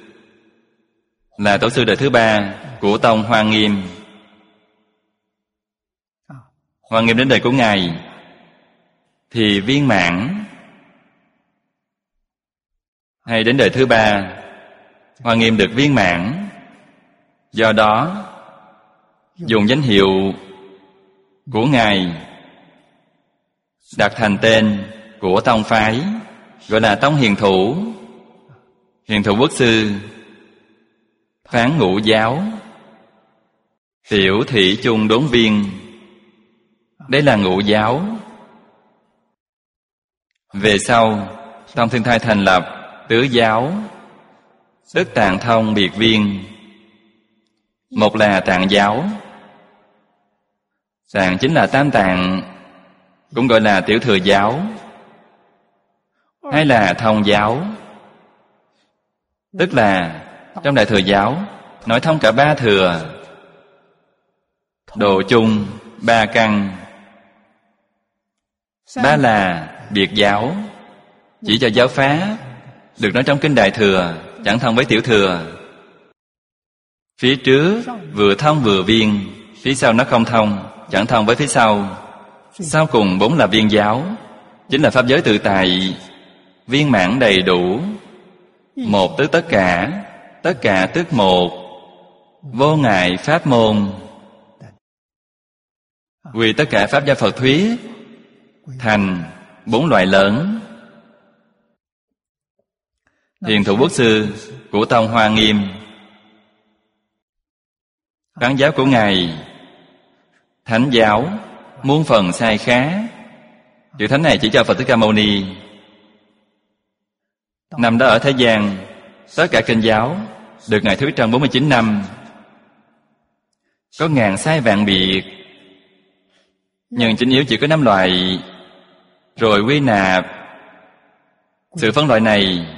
là tổ sư đời thứ 3 của Tông Hoa Nghiêm. Hoa Nghiêm đến đời của Ngài thì viên mãn, hay đến đời thứ 3 Hoa Nghiêm được viên mãn. Do đó dùng danh hiệu của Ngài đặt thành tên của tông phái, gọi là Tông Hiền Thủ. Hiền Thủ Quốc sư phán ngũ giáo, tiểu thị chung đốn viên, đây là ngũ giáo. Về sau Tông Thiên Thai thành lập tứ giáo, tức Tạng Thông Biệt Viên. Một là Tạng giáo. Tạng chính là Tam Tạng, cũng gọi là Tiểu Thừa giáo. Hay là Thông giáo, tức là trong Đại Thừa giáo nói thông cả 3 thừa, độ chung 3 căn. 3 là biệt giáo, chỉ cho giáo pháp, được nói trong kinh Đại Thừa, chẳng thông với Tiểu Thừa. Phía trước vừa thông vừa viên, phía sau nó không thông, chẳng thông với phía sau. Sau cùng 4 là viên giáo, chính là pháp giới tự tại, viên mãn đầy đủ. Một tức tất cả tức một, vô ngại pháp môn. Quy tất cả pháp gia Phật thuyết, thành 4 loại lớn. Hiền Thủ Quốc sư của Tông Hoa Nghiêm, phán giáo của Ngài thánh giáo, muôn phần sai khác. Chữ thánh này chỉ cho Phật Thích Ca Mâu Ni. Năm đó ở thế gian, tất cả kinh giáo được Ngài thuyết trong 49 năm, có ngàn sai vạn biệt, nhưng chính yếu chỉ có 5 loại. Rồi quy nạp sự phân loại này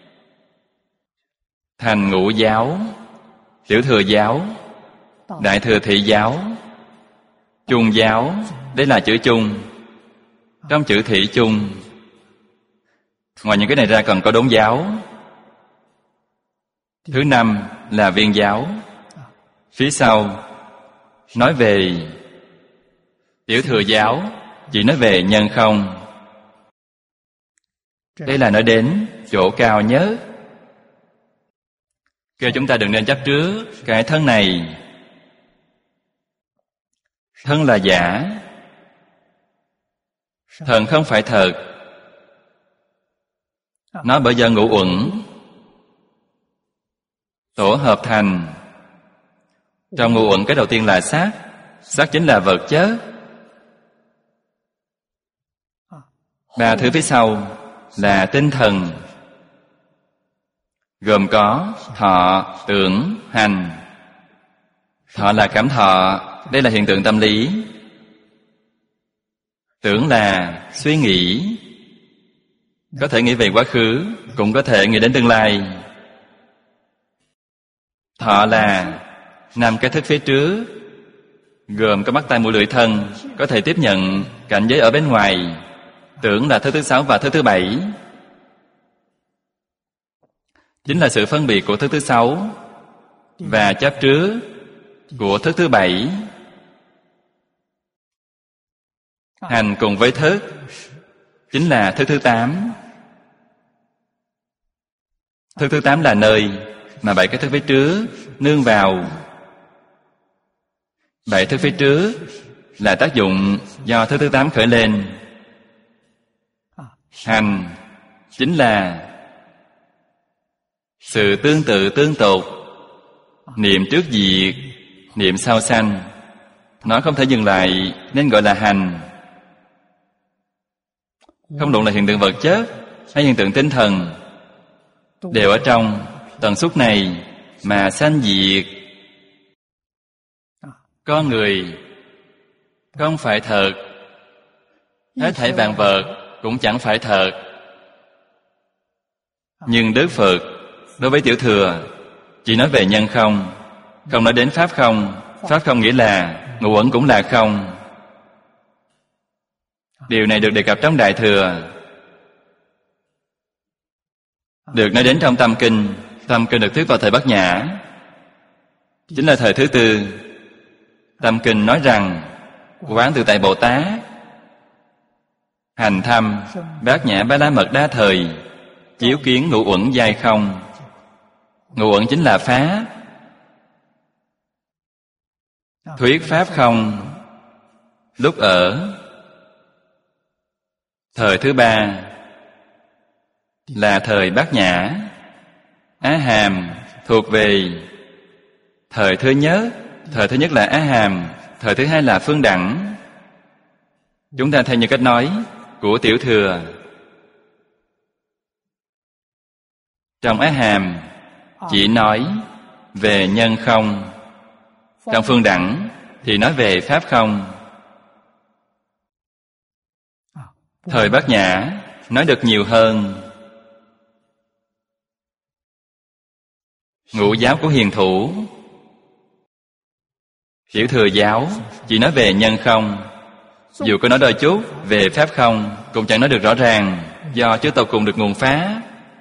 thành ngũ giáo, Tiểu Thừa giáo, Đại Thừa Thị giáo, Chung giáo. Đây là chữ chung. Trong chữ thị chung, ngoài những cái này ra còn có đốn giáo. Thứ 5 là viên giáo. Phía sau nói về Tiểu Thừa giáo, chỉ nói về nhân không. Đây là nói đến chỗ cao nhất. Kêu chúng ta đừng nên chấp trước cái thân này. Thân là giả, thần không phải thật. Nó bởi do ngũ uẩn tổ hợp thành. Trong ngũ uẩn cái đầu tiên là sắc. Sắc chính là vật chất. 3 thứ phía sau là tinh thần, gồm có thọ, tưởng, hành. Thọ là cảm thọ, đây là hiện tượng tâm lý. Tưởng là suy nghĩ, Có thể nghĩ về quá khứ, cũng có thể nghĩ đến tương lai. Thọ là năm cái thức phía trước, gồm có mắt tai mũi lưỡi thân, có thể tiếp nhận cảnh giới ở bên ngoài. Tưởng là thức thứ 6 và thức thứ 7, chính là sự phân biệt của thức thứ 6 và chấp trước của thức thứ 7. Hành cùng với thức chính là thức thứ 8. Thức thứ 8 là nơi mà 7 cái thức phía trước nương vào. 7 thức phía trước là tác dụng do thức thứ 8 khởi lên. Hành chính là sự tương tự tương tục, niệm trước diệt, niệm sau sanh. Nó không thể dừng lại nên gọi là hành. Không luận là hiện tượng vật chất hay hiện tượng tinh thần, đều ở trong tần suất này mà sanh diệt. Con người không phải thật, hết thảy vạn vật cũng chẳng phải thật. Nhưng Đức Phật đối với Tiểu Thừa chỉ nói về nhân không, không nói đến pháp không. Pháp không nghĩa là ngũ uẩn cũng là không. Điều này được đề cập trong Đại Thừa, được nói đến trong Tâm Kinh. Tâm Kinh được thuyết vào thời Bát Nhã, chính là thời thứ tư. Tâm Kinh nói rằng Quán Tự Tại Bồ Tát hành thâm Bát Nhã Ba La Mật Đa thời, chiếu kiến ngũ uẩn giai không. Ngũ uẩn chính là pháp. Thuyết pháp không lúc ở thời thứ ba là thời Bát Nhã. Á Hàm thuộc về thời thứ nhất. Thời thứ nhất là Á Hàm, thời thứ hai là Phương Đẳng. Chúng ta theo như cách nói của Tiểu Thừa, trong Á Hàm chỉ nói về nhân không, trong Phương Đẳng thì nói về pháp không. Thời Bát Nhã nói được nhiều hơn. Ngũ giáo của hiền thủ, Tiểu Thừa giáo chỉ nói về nhân không. Dù có nói đôi chút về pháp không cũng chẳng nói được rõ ràng, do chưa tột cùng được nguồn phá,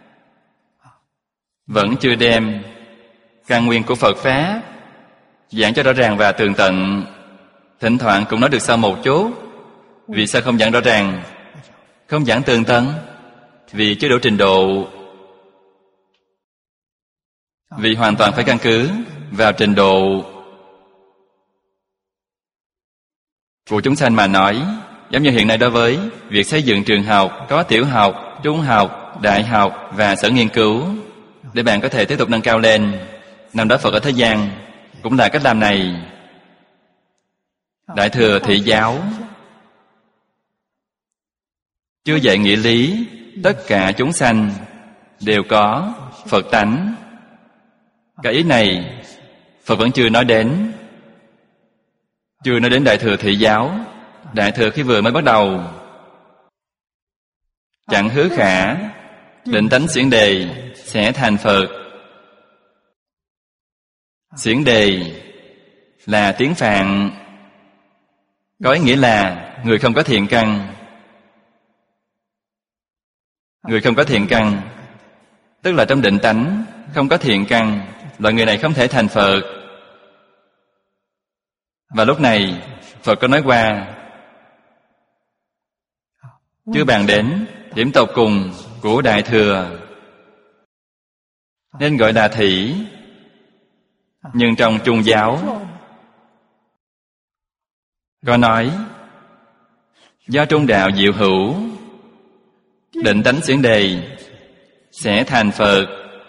vẫn chưa đem căn nguyên của Phật Pháp giảng cho rõ ràng và tường tận. Thỉnh thoảng cũng nói được sau một chút. Vì sao không giảng rõ ràng, không giảng tường tận? Vì chưa đủ trình độ. Vì hoàn toàn phải căn cứ vào trình độ của chúng sanh mà nói. Giống như hiện nay đối với việc xây dựng trường học, có tiểu học, trung học, đại học và sở nghiên cứu, để bạn có thể tiếp tục nâng cao lên. Năm đó Phật ở thế gian cũng là cách làm này. Đại Thừa Thị giáo chưa dạy nghĩa lý, tất cả chúng sanh đều có Phật tánh. Cái ý này Phật vẫn chưa nói đến. Chưa nói đến Đại Thừa Thị giáo. Đại Thừa khi vừa mới bắt đầu, chẳng hứa khả định tánh xiển đề sẽ thành Phật. Xiển đề là tiếng Phạn, có ý nghĩa là người không có thiện căn. Người không có thiện căn tức là trong định tánh không có thiện căn, loại người này không thể thành Phật. Và lúc này Phật có nói qua, chưa bàn đến điểm tột cùng của Đại Thừa, nên gọi là thị. Nhưng trong Trung giáo có nói, do trung đạo diệu hữu, định tánh xiển đề sẽ thành Phật.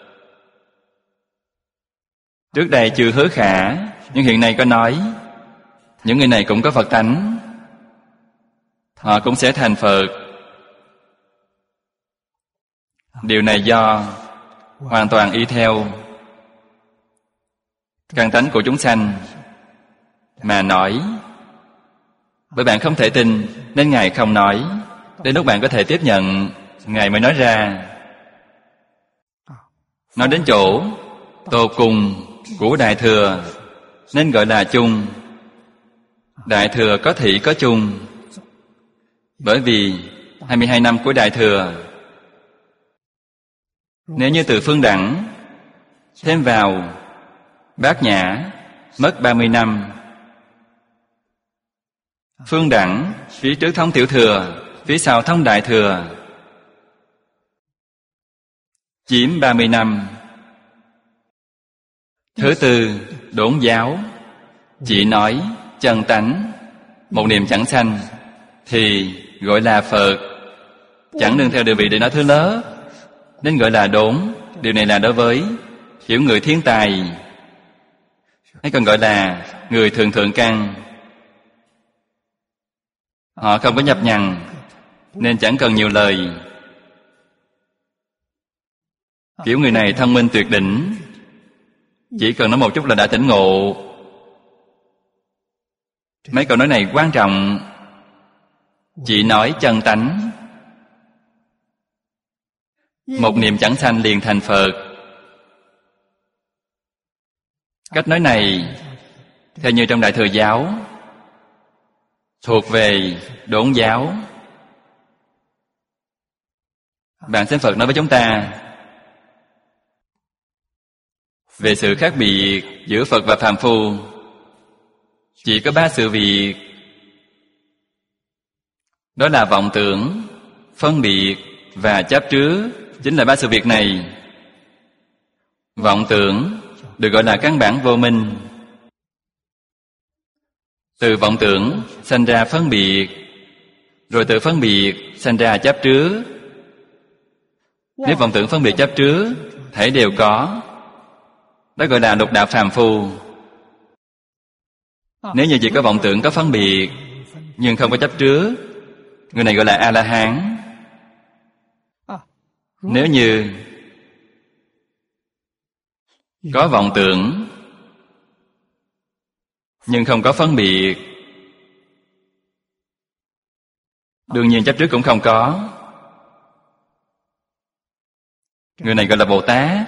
Trước đây chưa hứa khả, nhưng hiện nay có nói những người này cũng có Phật tánh, họ cũng sẽ thành Phật. Điều này do hoàn toàn y theo căn tánh của chúng sanh mà nói. Bởi bạn không thể tin nên Ngài không nói. Đến lúc bạn có thể tiếp nhận Ngài mới nói ra. Nói đến chỗ tột cùng của Đại Thừa nên gọi là chung. Đại Thừa có thị có chung. Bởi vì 22 năm của Đại Thừa, nếu như từ Phương Đẳng thêm vào Bát Nhã mất 30 năm. Phương Đẳng phía trước thông Tiểu Thừa, phía sau thông Đại Thừa, chiếm 30 năm. Thứ tư, Đốn giáo chỉ nói chân tánh, một niệm chẳng sanh, thì gọi là Phật. Chẳng nương theo địa vị để nói thứ lớn, nên gọi là đốn. Điều này là đối với kiểu người thiên tài, hay còn gọi là người thường thượng căn. Họ không có nhập nhằng, nên chẳng cần nhiều lời. Kiểu người này thông minh tuyệt đỉnh, chỉ cần nói một chút là đã tỉnh ngộ. Mấy câu nói này quan trọng. Chỉ nói chân tánh, một niệm chẳng sanh liền thành Phật. Cách nói này theo như trong Đại Thừa giáo thuộc về Đốn giáo. Bạn xem Phật nói với chúng ta về sự khác biệt giữa Phật và phàm phu. Chỉ có 3 sự việc. Đó là vọng tưởng, phân biệt và chấp trước. Chính là 3 sự việc này. Vọng tưởng được gọi là căn bản vô minh. Từ vọng tưởng sanh ra phân biệt, rồi từ phân biệt sanh ra chấp trước. Nếu vọng tưởng phân biệt chấp trước thảy đều có, đó gọi là lục đạo phàm phu. Nếu như chỉ có vọng tưởng có phân biệt nhưng không có chấp trước, người này gọi là A-la-hán. Nếu như có vọng tưởng nhưng không có phân biệt, đương nhiên chấp trước cũng không có, người này gọi là Bồ Tát.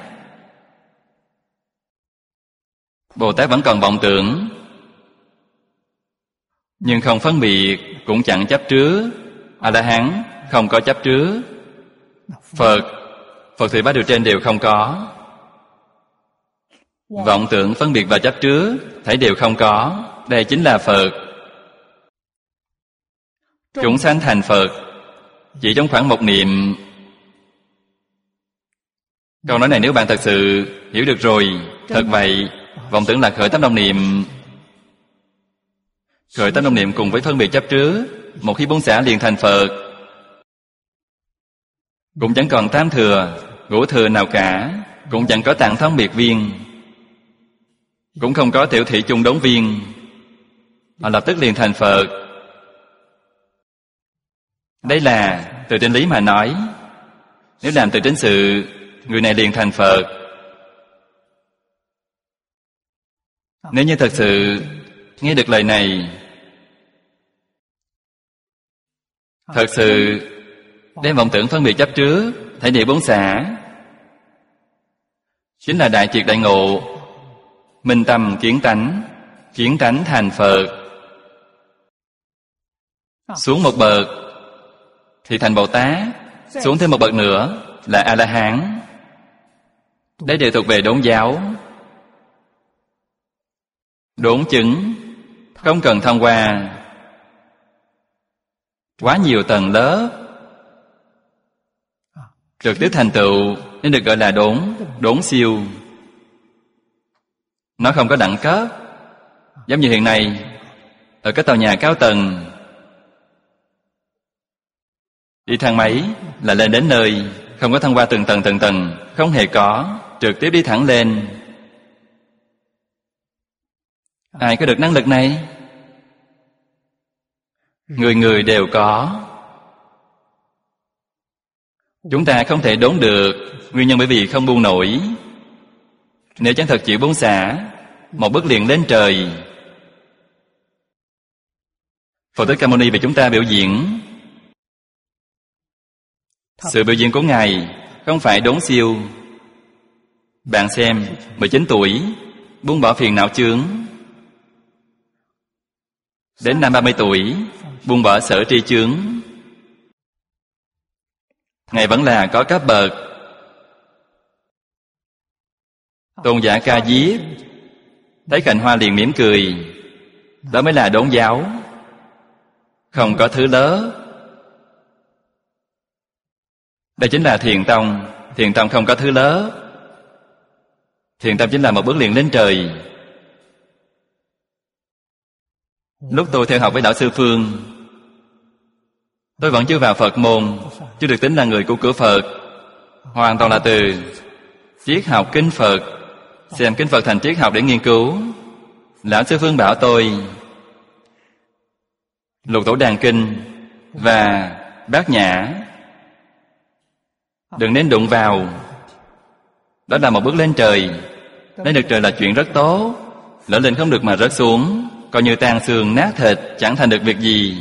Bồ Tát vẫn còn vọng tưởng nhưng không phân biệt, cũng chẳng chấp trước. A-la-hán không có chấp trước. Phật thì 3 điều trên đều không có. Vọng tưởng, phân biệt và chấp trước thảy đều không có. Đây chính là Phật. Chúng sanh thành Phật chỉ trong khoảng một niệm. Câu nói này nếu bạn thật sự hiểu được rồi, thật vậy, vọng tưởng là khởi tâm động niệm. Khởi tâm động niệm cùng với phân biệt chấp trước, một khi buông xả liền thành Phật. Cũng chẳng còn tam thừa, ngũ thừa nào cả, cũng chẳng có tạng thông biệt viên, cũng không có tiểu thị chung đốn viên. Họ lập tức liền thành Phật. Đây là từ trên lý mà nói. Nếu làm từ trên sự, người này liền thành Phật. Nếu như thật sự nghe được lời này, thật sự đem vọng tưởng phân biệt chấp trước thảy đều buông xả, chính là đại triệt đại ngộ, minh tâm kiến tánh thành Phật. Xuống một bậc thì thành Bồ Tát, xuống thêm một bậc nữa là A-la-hán. Đây đều thuộc về đốn giáo. Đốn chứng không cần thông qua quá nhiều tầng lớp, trực tiếp thành tựu nên được gọi là đốn siêu. Nó không có đẳng cấp. Giống như hiện nay ở các tòa nhà cao tầng, đi thang máy là lên đến nơi, không có thông qua từng tầng, không hề có, trực tiếp đi thẳng lên. Ai có được năng lực này? Người người đều có. Chúng ta không thể đốn được, nguyên nhân bởi vì không buông nổi. Nếu chẳng thật chịu buông xả, một bước liền lên trời. Phật Thích Ca Mâu Ni vì chúng ta biểu diễn Sự biểu diễn của Ngài không phải đốn siêu. Bạn xem, 19 tuổi buông bỏ phiền não chướng, đến năm 30 tuổi buông bỏ sở tri chướng. Ngài vẫn là có cấp bậc. Tôn giả Ca Diếp thấy cành hoa liền mỉm cười. Đó mới là đốn giáo. Không có thứ lớ. Đây chính là Thiền Tông. Thiền Tông không có thứ lớ. Thiền Tông chính là một bước liền lên trời. Lúc tôi theo học với Đạo Sư Phương, tôi vẫn chưa vào Phật môn, chưa được tính là người của cửa Phật. Hoàn toàn là từ triết học kinh Phật, xem kinh Phật thành triết học để nghiên cứu. Lão Sư Phương bảo tôi Lục Tổ Đàn Kinh và Bát Nhã đừng nên đụng vào. Đó là một bước lên trời. Lên được trời là chuyện rất tốt. Lỡ lên không được mà rớt xuống, coi như tan xương nát thịt, chẳng thành được việc gì.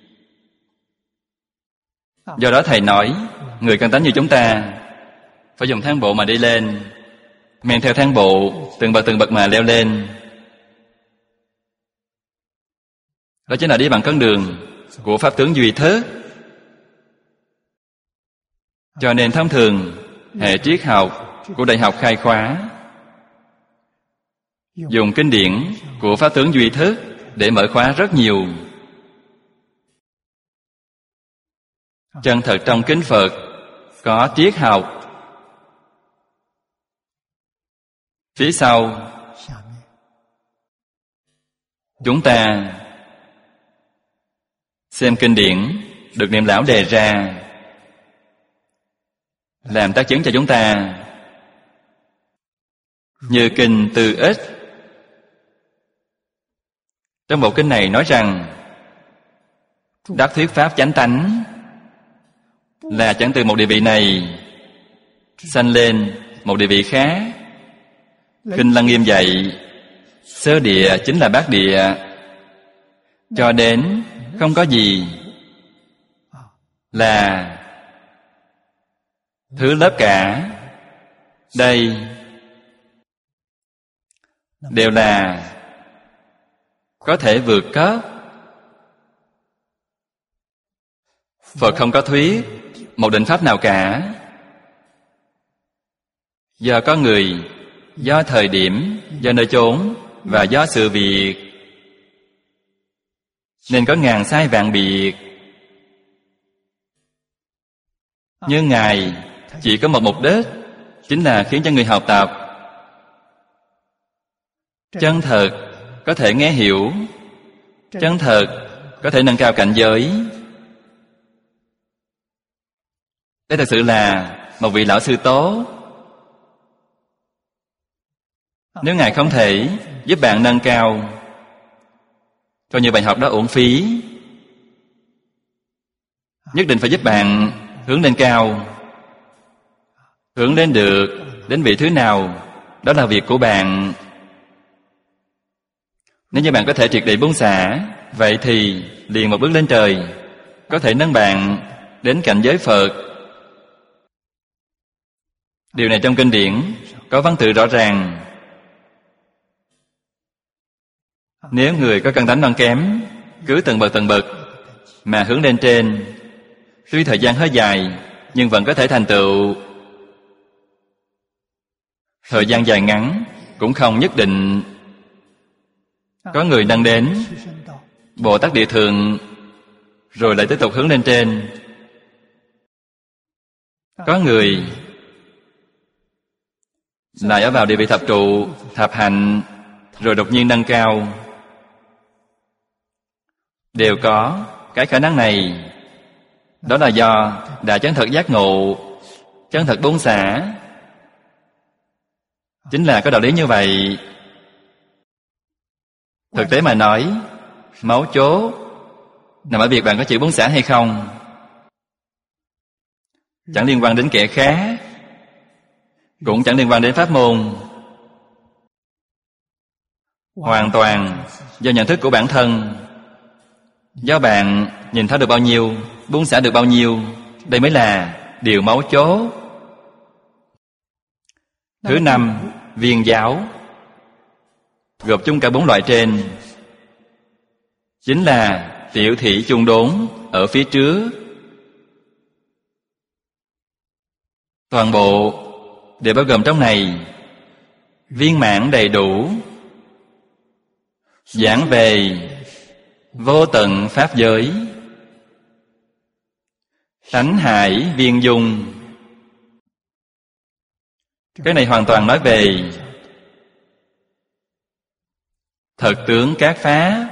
Do đó Thầy nói, người căn tánh như chúng ta phải dùng thang bộ mà đi lên, men theo thang bộ, từng bậc mà leo lên. Đó chính là đi bằng con đường của Pháp tướng duy thức. Cho nên thông thường hệ triết học của Đại học Khai Khóa dùng kinh điển của Pháp tướng duy thức để mở khóa rất nhiều. Chân thật trong kinh Phật có triết học. Phía sau chúng ta xem kinh điển được Niệm Lão đề ra, làm tác chứng cho chúng ta. Như kinh Từ Ích, trong bộ kinh này nói rằng đắc thuyết pháp chánh tánh là chẳng từ một địa vị này sanh lên một địa vị khác. Kinh Lăng Nghiêm dạy sơ địa chính là bát địa, cho đến không có gì là thứ lớp cả. Đây đều là có thể vượt cấp. Phật không có thuyết một định pháp nào cả. Do có người, do thời điểm, do nơi chốn và do sự việc, nên có ngàn sai vạn biệt. Nhưng Ngài chỉ có một mục đích, chính là khiến cho người học tập chân thật có thể nghe hiểu, chân thật có thể nâng cao cảnh giới. Đây thật sự là một vị lão sư tốt. Nếu Ngài không thể giúp bạn nâng cao, coi như bài học đó uổng phí. Nhất định phải giúp bạn hướng lên cao. Hướng lên được đến vị thứ nào, đó là việc của bạn. Nếu như bạn có thể triệt để buông xả, vậy thì liền một bước lên trời, có thể nâng bạn đến cảnh giới Phật. Điều này trong kinh điển có văn tự rõ ràng. Nếu người có căn tánh non kém, cứ từng bậc mà hướng lên trên, tuy thời gian hơi dài nhưng vẫn có thể thành tựu. Thời gian dài ngắn cũng không nhất định. Có người nâng đến Bồ Tát Địa Thượng, rồi lại tiếp tục hướng lên trên. Có người lại ở vào địa vị thập trụ, thập hạnh, rồi đột nhiên nâng cao. Đều có cái khả năng này. Đó là do đã chân thật giác ngộ, chân thật buông xả. Chính là có đạo lý như vậy. Thực tế mà nói, mấu chốt nằm ở việc bạn có chịu buông xả hay không. Chẳng liên quan đến kẻ khác, cũng chẳng liên quan đến pháp môn. Hoàn toàn do nhận thức của bản thân. Do bạn nhìn thấu được bao nhiêu, buông xả được bao nhiêu. Đây mới là điều mấu chốt. Thứ năm, viên giáo. Gộp chung cả 4 loại trên, chính là tiểu thị chung đốn ở phía trước. Toàn bộ đều bao gồm trong này, viên mãn đầy đủ, giảng về vô tận pháp giới, tánh hải viên dung. Cái này hoàn toàn nói về thật tướng các pháp.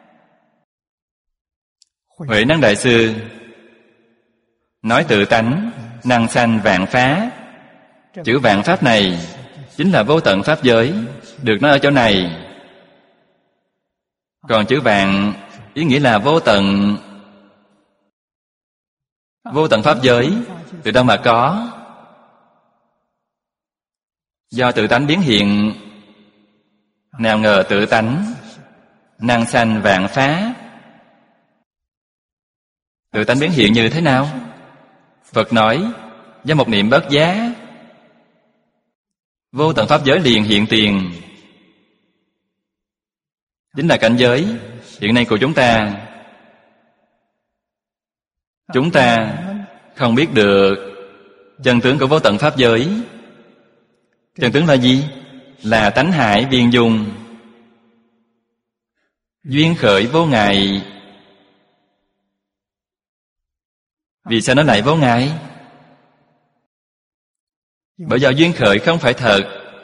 Huệ Năng Đại Sư nói tự tánh năng sanh vạn pháp. Chữ vạn pháp này chính là vô tận pháp giới, được nói ở chỗ này. Còn chữ vạn ý nghĩa là vô tận. Vô tận pháp giới từ đâu mà có? Do tự tánh biến hiện. Nào ngờ tự tánh năng sanh vạn pháp. Tự tánh biến hiện như thế nào? Phật nói do một niệm bất giác, vô tận pháp giới liền hiện tiền. Chính là cảnh giới hiện nay của chúng ta. Chúng ta không biết được chân tướng của vô tận pháp giới. Chân tướng là gì? Là tánh hải viên dung, duyên khởi vô ngại. Vì sao nó lại vô ngại? Bởi do duyên khởi không phải thật.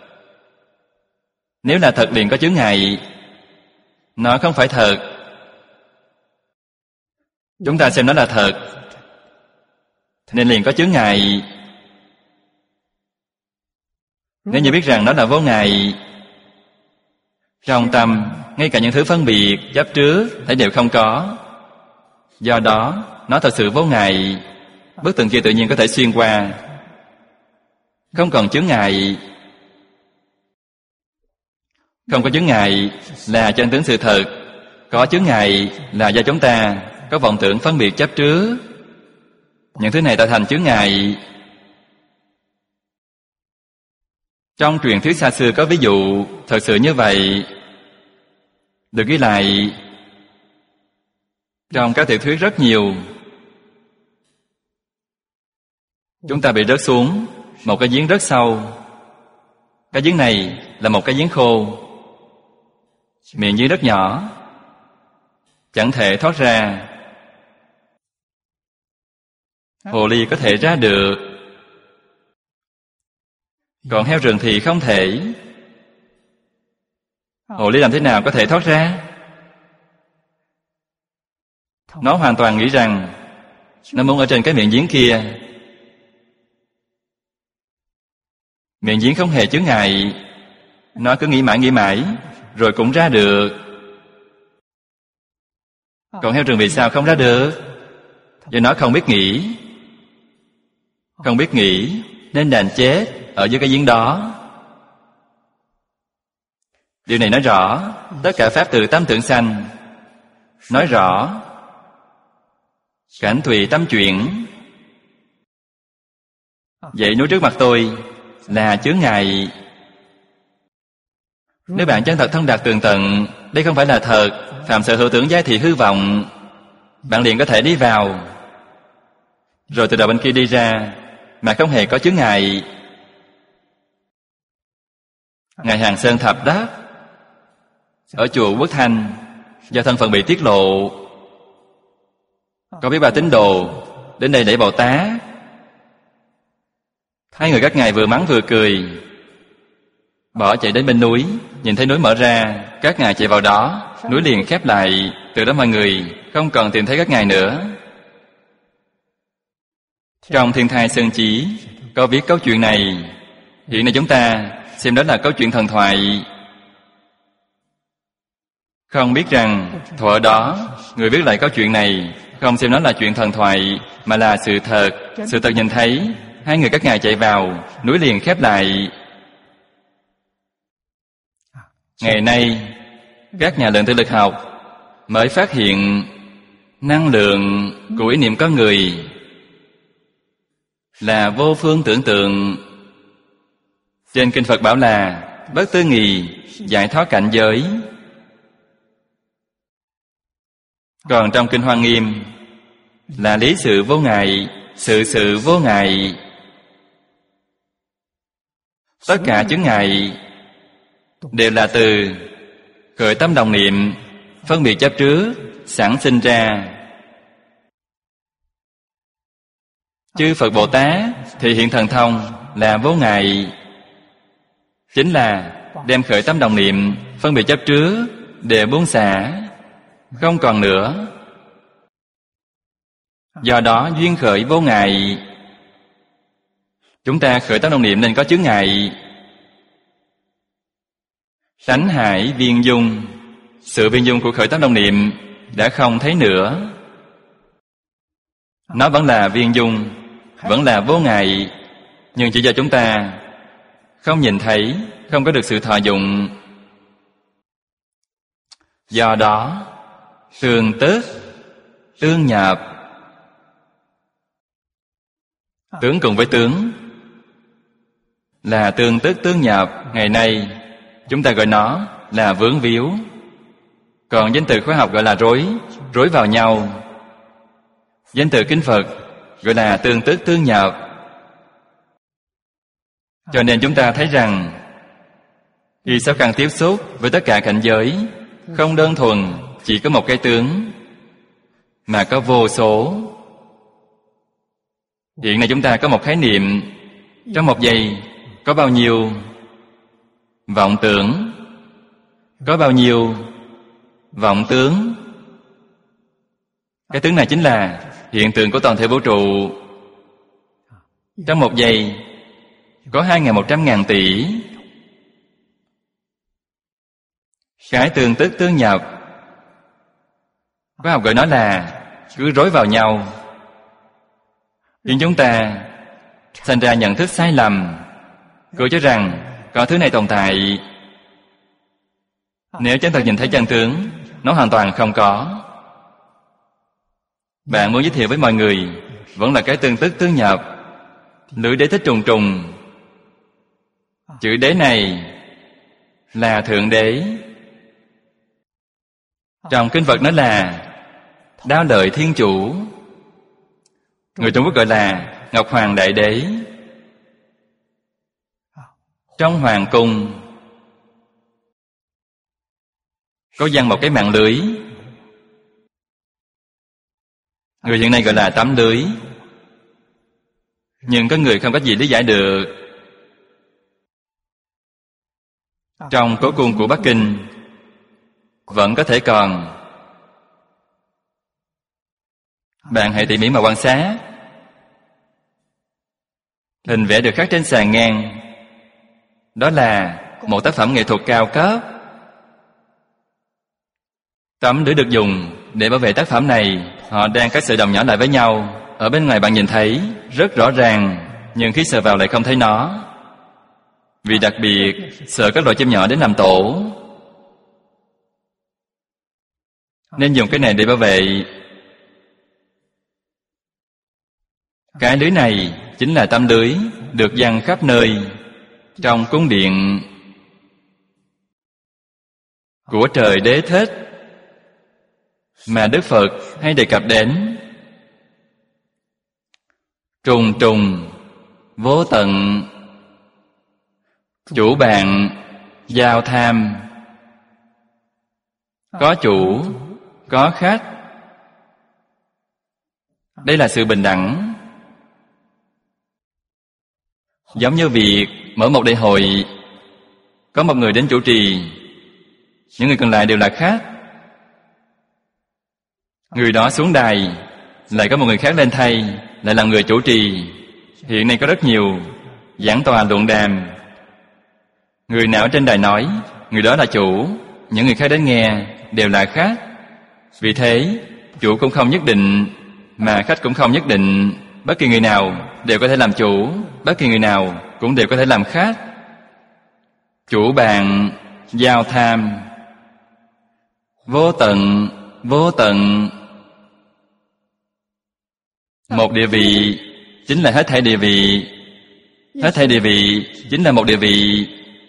Nếu là thật liền có chướng ngại. Nó không phải thật. Chúng ta xem nó là thật, nên liền có chướng ngại. Nếu như biết rằng nó là vô ngại, trong tâm ngay cả những thứ phân biệt chấp trước thấy đều không có. Do đó nó thật sự vô ngại. Bức tường kia tự nhiên có thể xuyên qua, không còn chướng ngại. Không có chướng ngại là chân tướng sự thật. Có chướng ngại là do chúng ta có vọng tưởng phân biệt chấp trước. Những thứ này tạo thành chướng ngại. Trong truyền thuyết xa xưa có ví dụ thật sự như vậy, được ghi lại trong các tiểu thuyết rất nhiều. Chúng ta bị rớt xuống một cái giếng rất sâu. Cái giếng này là một cái giếng khô, miệng giếng rất nhỏ, chẳng thể thoát ra. Hồ ly có thể ra được, còn heo rừng thì không thể. Hồ ly làm thế nào có thể thoát ra? Nó hoàn toàn nghĩ rằng nó muốn ở trên cái miệng giếng kia. Miệng giếng không hề chướng ngại. Nó cứ nghĩ mãi, rồi cũng ra được. Còn heo rừng vì sao không ra được? Do nó không biết nghĩ. Không biết nghĩ nên đành chết ở dưới cái giếng đó. Điều này nói rõ tất cả pháp từ tâm tưởng sanh. Nói rõ cảnh tùy tâm chuyển. Vậy núi trước mặt tôi là chướng ngại. Nếu bạn chân thật thông đạt tường tận, đây không phải là thật, phạm sự hữu tưởng giai thị hư vọng, bạn liền có thể đi vào, rồi từ đầu bên kia đi ra mà không hề có chướng ngại. Ngài Hàng Sơn Thập đáp: ở chùa Quốc Thanh, do thân phận bị tiết lộ, có biết 3 tín đồ đến đây để Bồ Tát. 2 người các ngài vừa mắng vừa cười, bỏ chạy đến bên núi. Nhìn thấy núi mở ra, các ngài chạy vào đó, núi liền khép lại. Từ đó mọi người không còn tìm thấy các ngài nữa. Trong Thiên Thai Sơn Chí có viết câu chuyện này. Hiện nay chúng ta xem đó là câu chuyện thần thoại, không biết rằng thuở đó người viết lại câu chuyện này không xem nó là chuyện thần thoại, mà là sự thật. Sự thật nhìn thấy 2 người các ngài chạy vào, núi liền khép lại. Ngày nay các nhà lượng tử lực học mới phát hiện năng lượng của ý niệm con người là vô phương tưởng tượng. Trên kinh Phật bảo là bất tư nghì giải thoát cảnh giới. Còn trong kinh Hoa Nghiêm là lý sự vô ngại, sự sự vô ngại. Tất cả chướng ngại đều là từ khởi tâm đồng niệm, phân biệt chấp trước sản sinh ra. Chư Phật Bồ Tát thể hiện thần thông là vô ngại, chính là đem khởi tâm đồng niệm, phân biệt chấp trước đều buông xả, không còn nữa. Do đó duyên khởi vô ngại. Chúng ta khởi tâm đồng niệm nên có chướng ngại. Tánh hải viên dung, sự viên dung của khởi tâm đồng niệm đã không thấy nữa. Nó vẫn là viên dung, vẫn là vô ngại, nhưng chỉ do chúng ta không nhìn thấy, không có được sự thọ dụng. Do đó tương tức, tương nhập. Tướng cùng với tướng là tương tức tương nhập. Ngày nay chúng ta gọi nó là vướng víu. Còn danh từ khoa học gọi là rối vào nhau. Danh từ kinh Phật gọi là tương tức tương nhập. Cho nên chúng ta thấy rằng khi sáu căn tiếp xúc với tất cả cảnh giới, không đơn thuần chỉ có một cái tướng, mà có vô số. Hiện nay chúng ta có một khái niệm, trong một giây có bao nhiêu vọng tưởng, có bao nhiêu vọng tướng. Cái tướng này chính là hiện tượng của toàn thể vũ trụ. Trong một giây có 2.100.000 tỷ. Cái tương tức tương nhập, khoa học gọi nó là cứ rối vào nhau, khiến chúng ta sinh ra nhận thức sai lầm, cứ cho rằng có thứ này tồn tại. Nếu chân thật nhìn thấy chân tướng, nó hoàn toàn không có. Bạn muốn giới thiệu với mọi người vẫn là cái tương tức tương nhập. Lưỡi đế thích trùng trùng. Chữ đế này là thượng đế. Trong kinh Phật nói là đao lợi thiên chủ. Người Trung Quốc gọi là Ngọc Hoàng Đại Đế. Trong hoàng cung có giăng một cái mạng lưới. Người hiện nay gọi là tấm lưới. Nhưng có người không có gì lý giải được. Trong cố cung của Bắc Kinh vẫn có thể còn. Bạn hãy tỉ mỉ mà quan sát. Hình vẽ được khắc trên sàn ngang, đó là một tác phẩm nghệ thuật cao cấp. Tấm lưới được dùng để bảo vệ tác phẩm này. Họ đang cắt sợi đồng nhỏ lại với nhau. Ở bên ngoài bạn nhìn thấy rất rõ ràng, nhưng khi sờ vào lại không thấy nó. Vì đặc biệt sợ các loại chim nhỏ đến làm tổ, nên dùng cái này để bảo vệ. Cái lưới này chính là tấm lưới được giăng khắp nơi trong cung điện của trời Đế Thích mà Đức Phật hay đề cập đến. Trùng trùng vô tận, chủ bạn giao tham. Có chủ, có khách. Đây là sự bình đẳng. Giống như việc mở một đại hội, có một người đến chủ trì, những người còn lại đều là khách. Người đó xuống đài, lại có một người khác lên thay, lại làm người chủ trì. Hiện nay có rất nhiều giảng tòa luận đàm. Người nào trên đài nói, người đó là chủ, những người khác đến nghe đều là khách. Vì thế, chủ cũng không nhất định, mà khách cũng không nhất định. Bất kỳ người nào đều có thể làm chủ, bất kỳ người nào cũng đều có thể làm khách. Chủ bạn giao tham, vô tận, vô tận. Một địa vị chính là hết thảy địa vị. Hết thảy địa vị chính là một địa vị.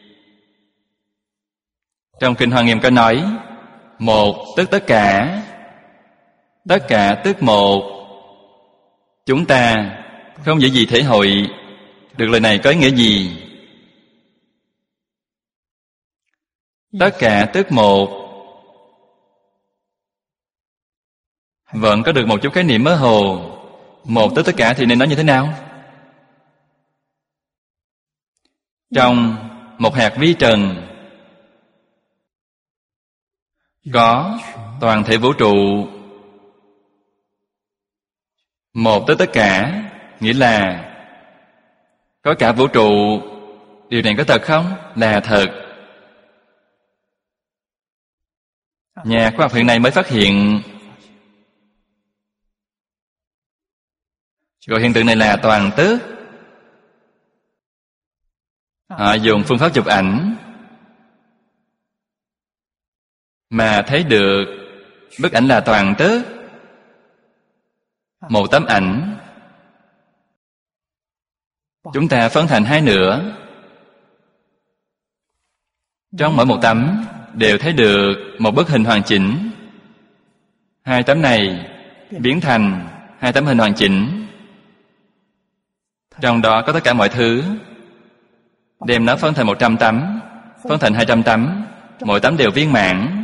Trong Kinh Hoa Nghiêm có nói, một tức tất cả, tất cả tức một. Chúng ta không dễ gì thể hội được lời này có ý nghĩa gì. Tất cả tức một, vẫn có được một chút khái niệm mơ hồ. Một tức tất cả thì nên nói như thế nào? Trong một hạt vi trần có toàn thể vũ trụ. Một tức tất cả nghĩa là có cả vũ trụ. Điều này có thật không? Là thật. Nhà khoa học hiện nay mới phát hiện, gọi hiện tượng này là toàn tức. Họ dùng phương pháp chụp ảnh mà thấy được bức ảnh là toàn tức. Một tấm ảnh chúng ta phân thành hai nửa. Trong mỗi một tấm đều thấy được một bức hình hoàn chỉnh. Hai tấm này biến thành hai tấm hình hoàn chỉnh. Trong đó có tất cả mọi thứ. Đem nó phân thành 100 tấm, phân thành 200 tấm, mỗi tấm đều viên mãn.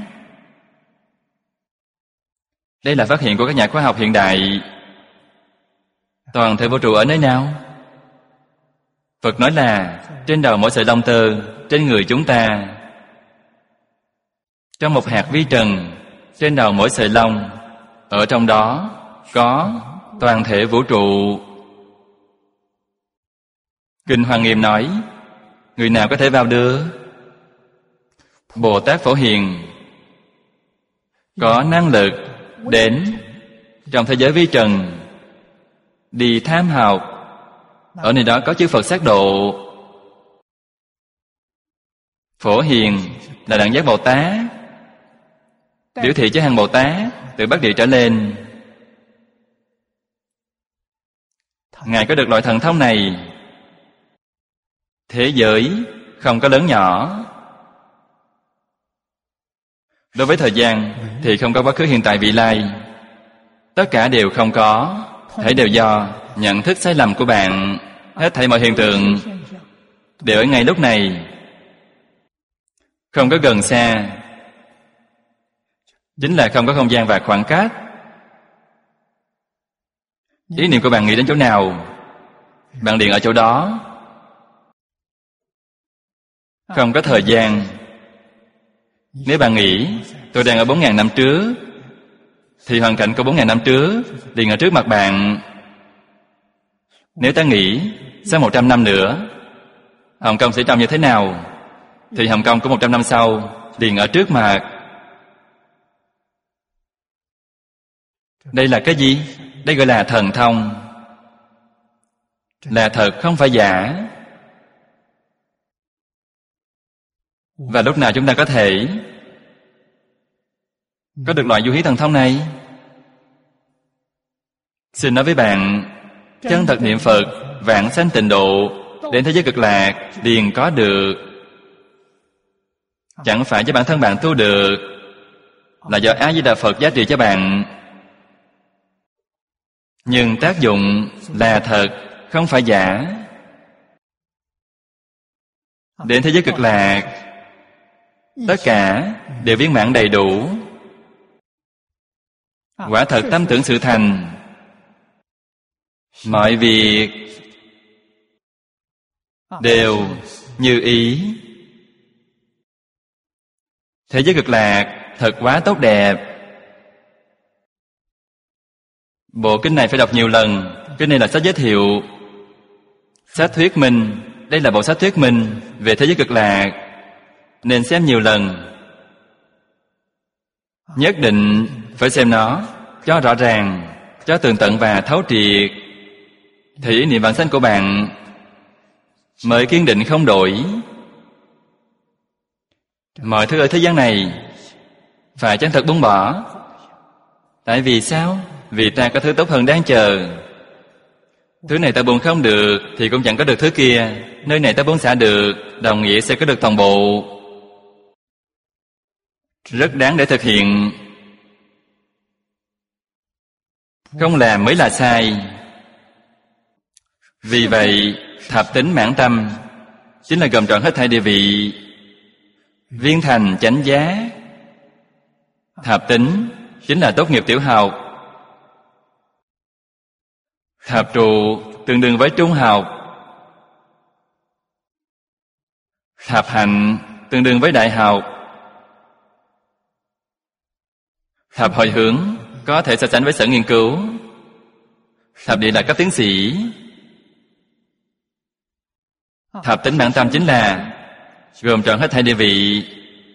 Đây là phát hiện của các nhà khoa học hiện đại. Toàn thể vũ trụ ở nơi nào? Phật nói là trên đầu mỗi sợi lông tơ, trên người chúng ta. Trong một hạt vi trần, trên đầu mỗi sợi lông, ở trong đó có toàn thể vũ trụ. Kinh Hoa Nghiêm nói, người nào có thể vào đưa? Bồ Tát Phổ Hiền có năng lực đến trong thế giới vi trần, đi tham học. Ở nơi đó có chư Phật sát độ. Phổ Hiền là Đẳng Giác Bồ Tát, biểu thị cho hàng Bồ Tát từ Bắc Địa trở lên. Ngài có được loại thần thông này. Thế giới không có lớn nhỏ. Đối với thời gian thì không có quá khứ, hiện tại, vị lai. Tất cả đều không có. Thảy đều do nhận thức sai lầm của bạn. Hết thảy mọi hiện tượng đều ở ngay lúc này. Không có gần xa, chính là không có không gian và khoảng cách. Ý niệm của bạn nghĩ đến chỗ nào, bạn liền ở chỗ đó. Không có thời gian. Nếu bạn nghĩ tôi đang ở 4.000 năm trước, thì hoàn cảnh của 4.000 năm trước liền ở trước mặt bạn. Nếu ta nghĩ sau 100 năm nữa Hồng Kông sẽ trông như thế nào, thì Hồng Kông của 100 năm sau liền ở trước mặt. Đây là cái gì? Đây gọi là thần thông. Là thật, không phải giả. Và lúc nào chúng ta có thể có được loại du hí thần thông này? Xin nói với bạn, chân thật niệm Phật, vãng sanh tịnh độ, đến thế giới cực lạc liền có được. Chẳng phải cho bản thân bạn tu được, là do A Di Đà Phật giá trị cho bạn. Nhưng tác dụng là thật, không phải giả. Đến thế giới cực lạc, tất cả đều viên mãn đầy đủ. Quả thật tâm tưởng sự thành. Mọi việc đều như ý. Thế giới cực lạc thật quá tốt đẹp. Bộ kinh này phải đọc nhiều lần. Kinh này là sách giới thiệu, sách thuyết minh. Đây là bộ sách thuyết minh về thế giới cực lạc, nên xem nhiều lần. Nhất định phải xem nó cho rõ ràng, cho tường tận và thấu triệt, thì ý niệm vãng sanh của bạn mới kiên định không đổi. Mọi thứ ở thế gian này phải chân thật buông bỏ. Tại vì sao? Vì ta có thứ tốt hơn đang chờ. Thứ này ta buông không được thì cũng chẳng có được thứ kia. Nơi này ta buông xả được, đồng nghĩa sẽ có được toàn bộ. Rất đáng để thực hiện. Không làm mới là sai. Vì vậy, thập tính mãn tâm chính là gồm trọn hết thảy địa vị. Viên thành chánh giá. Thập tính chính là tốt nghiệp tiểu học. Thập trụ tương đương với trung học. Thập hạnh tương đương với đại học. Thập hồi hướng có thể so sánh với sở nghiên cứu. Thập địa là cấp tiến sĩ. Thập tính mãn tâm chính là gồm trọn hết thảy địa vị.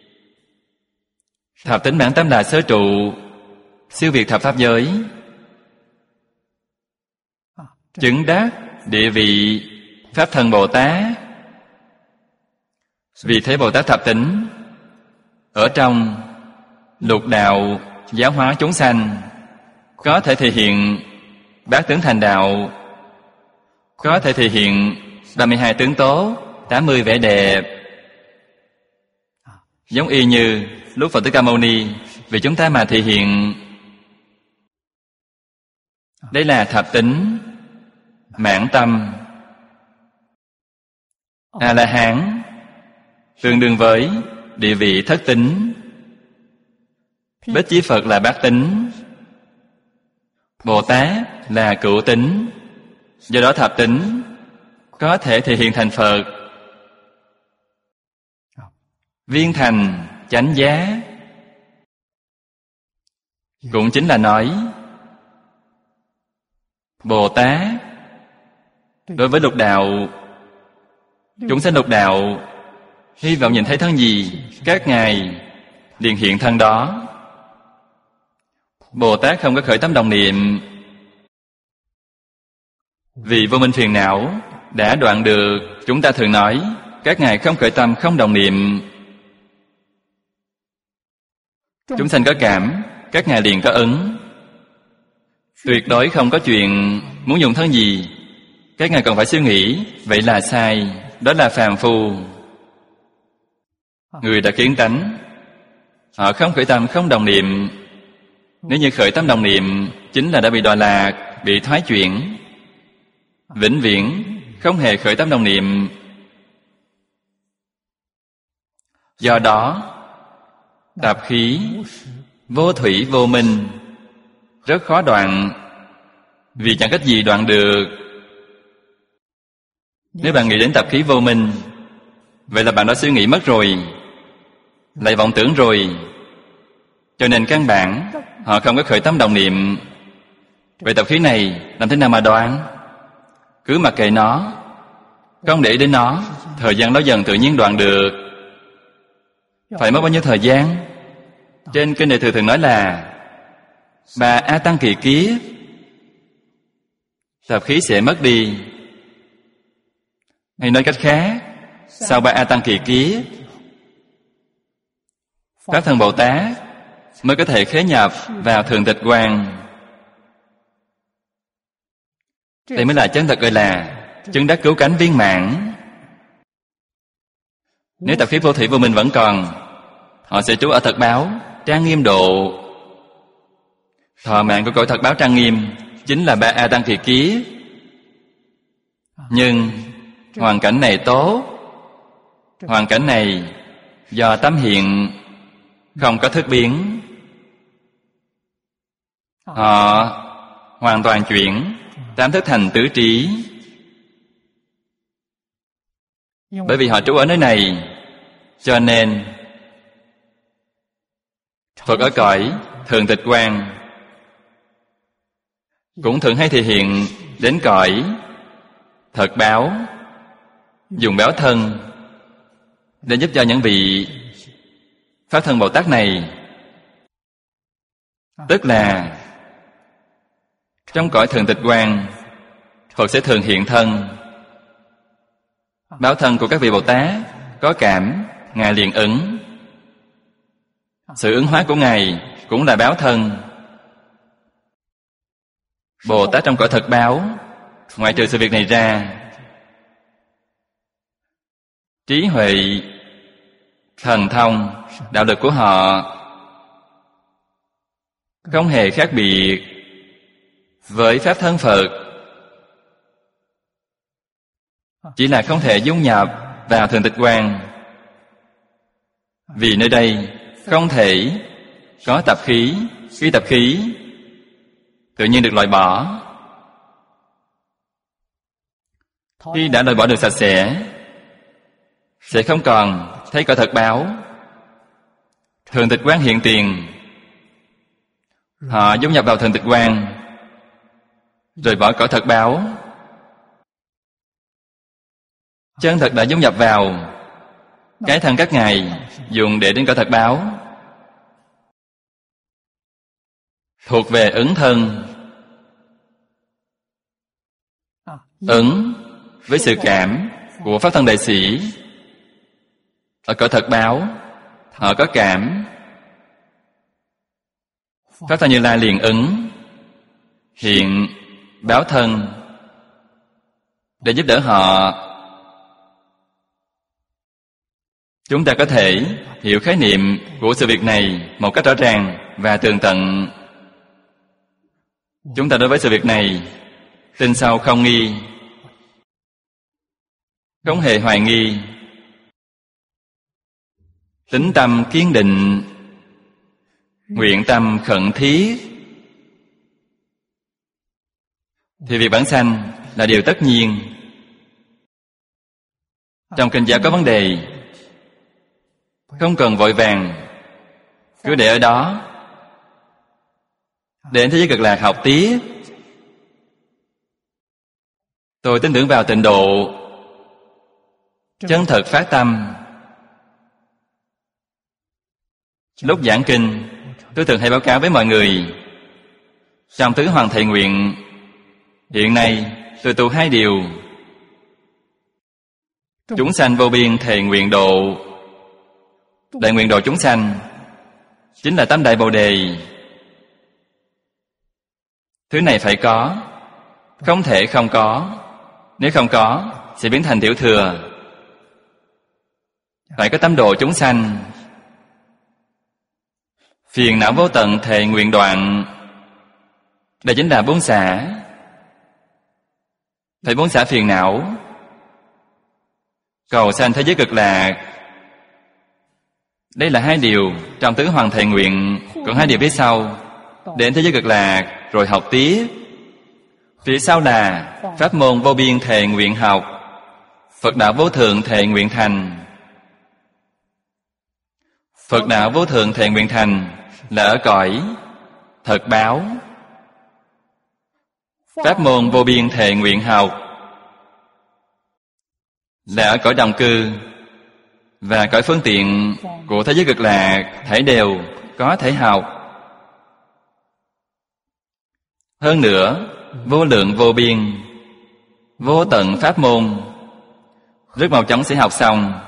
Thập tính mãn tâm là sơ trụ, siêu việt thập pháp giới, chứng đắc địa vị Pháp Thân Bồ Tát. Vì thế Bồ Tát thập tính ở trong lục đạo giáo hóa chúng sanh có thể thể hiện bát tướng thành đạo, có thể thể hiện 32 tướng tố, 80 vẻ đẹp. Giống y như lúc Phật Thích Ca Mâu Ni vì chúng ta mà thể hiện. Đây là thập tính mãn tâm. A-la-hán tương đương với địa vị thất tính. Bích Chi Phật là bát tính. Bồ Tát là cửu tính. Do đó thập tính có thể thể hiện thành Phật. Viên thành chánh giá cũng chính là nói Bồ Tát đối với lục đạo, chúng sanh lục đạo hy vọng nhìn thấy thân gì, các ngài liền hiện thân đó. Bồ Tát không có khởi tâm đồng niệm, vì vô minh phiền não đã đoạn được. Chúng ta thường nói các ngài không khởi tâm, không đồng niệm. Chúng sanh có cảm, các ngài liền có ứng. Tuyệt đối không có chuyện muốn dùng thân gì, các ngài còn phải suy nghĩ. Vậy là sai, đó là phàm phu. Người đã kiến tánh, họ không khởi tâm, không đồng niệm. Nếu như khởi tâm đồng niệm, chính là đã bị đọa lạc, bị thoái chuyển. Vĩnh viễn không hề khởi tâm đồng niệm. Do đó tạp khí vô thủy vô minh rất khó đoạn, vì chẳng cách gì đoạn được. Nếu bạn nghĩ đến tạp khí vô minh, vậy là bạn đã suy nghĩ mất rồi, lại vọng tưởng rồi. Cho nên căn bản họ không có khởi tâm đồng niệm. Vậy tạp khí này làm thế nào mà đoạn? Cứ mặc kệ nó, không để ý đến nó, thời gian nó dần tự nhiên đoạn được. Phải mất bao nhiêu thời gian? Trên kinh Đại Thừa thường nói là 3 A Tăng kỳ kiếp, tạp khí sẽ mất đi. Hay nói cách khác, sau 3 A Tăng kỳ kiếp, Pháp Thân Bồ Tát mới có thể khế nhập vào Thường Tịch Quan. Đây mới là chân thật gọi là chứng đắc cứu cánh viên mãn. Nếu tạp khí vô thủy vô minh vẫn còn, họ sẽ trú ở thật báo trang nghiêm độ. Thọ mạng của cõi thật báo trang nghiêm chính là 3 A Tăng kỳ kiếp. Nhưng hoàn cảnh này tốt, hoàn cảnh này do tâm hiện, không có thức biến. Họ hoàn toàn chuyển tam thức thành tứ trí. Bởi vì họ trú ở nơi này, cho nên Phật ở cõi Thường Tịch Quan cũng thường hay thể hiện đến cõi thật báo, dùng báo thân để giúp cho những vị Pháp Thân Bồ Tát này. Tức là trong cõi Thường Tịch Quan, Phật sẽ thường hiện thân. Báo thân của các vị Bồ Tát có cảm, ngài liền ứng. Sự ứng hóa của ngài cũng là báo thân. Bồ Tát trong cõi thật báo Ngoại trừ sự việc này ra, trí huệ, thần thông, đạo lực của họ không hề khác biệt với Pháp thân Phật. Chỉ là không thể dung nhập vào Thường Tịch Quan, vì nơi đây không thể có tập khí. Khi tập khí tự nhiên được loại bỏ. Khi đã loại bỏ được sạch sẽ không còn thấy cõi thật báo. Thường Tịch Quán hiện tiền, họ dung nhập vào Thường Tịch Quán, rồi bỏ cõi thật báo. Chân thật đã dung nhập vào cái thân các ngài dùng để đến cõi thật báo, thuộc về ứng thân. Ứng với sự cảm của Pháp thân đại sĩ. Ở cõi thật báo, họ có cảm. Pháp thân Như Lai liền ứng hiện báo thân để giúp đỡ họ. Chúng ta có thể hiểu khái niệm của sự việc này một cách rõ ràng và tường tận. Chúng ta đối với sự việc này tin sau không nghi, không hề hoài nghi, tín tâm kiên định, nguyện tâm khẩn thiết, thì việc vãng sanh là điều tất nhiên. Trong kinh giáo có vấn đề, không cần vội vàng, cứ để ở đó, đến thế giới Cực Lạc học tiếp. Tôi tin tưởng vào tịnh độ, chân thật phát tâm. Lúc giảng kinh, tôi thường hay báo cáo với mọi người, trong tứ hoàng thệ nguyện, hiện nay tôi tu 2 điều. Chúng sanh vô biên thệ nguyện độ. Đại nguyện độ chúng sanh chính là tám đại bồ đề. Thứ này phải có, không thể không có. Nếu không có, sẽ biến thành tiểu thừa. Phải có tám độ chúng sanh. Phiền não vô tận thệ nguyện đoạn. Đây chính là buông xả. Phải buông xả phiền não, cầu sanh thế giới Cực Lạc. Đây là 2 điều trong tứ hoàng thệ nguyện. Còn 2 điều phía sau, đến thế giới Cực Lạc rồi học tiếp. Phía sau là pháp môn vô biên thệ nguyện học, Phật đạo vô thượng thệ nguyện thành. Phật đạo vô thượng thệ nguyện thành là ở cõi thật báo. Pháp môn vô biên thệ nguyện học là ở cõi đồng cư. Và cõi phương tiện của thế giới Cực Lạc thảy đều có thể học. Hơn nữa, vô lượng vô biên, vô tận pháp môn, rất mau chóng sẽ học xong.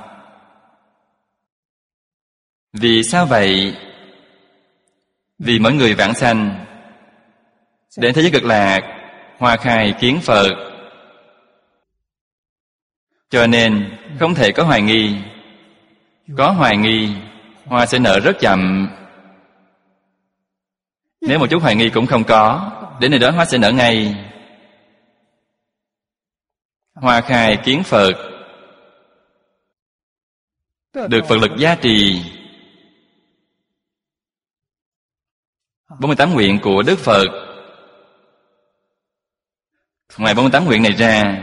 Vì sao vậy? Vì mỗi người vãng sanh đến thế giới Cực Lạc hoa khai kiến Phật, cho nên không thể có hoài nghi. Có hoài nghi, hoa sẽ nở rất chậm. Nếu một chút hoài nghi cũng không có, đến nơi đó hoa sẽ nở ngay. Hoa khai kiến Phật, được Phật lực gia trì. 48 nguyện của Đức Phật. Ngoài 48 nguyện này ra,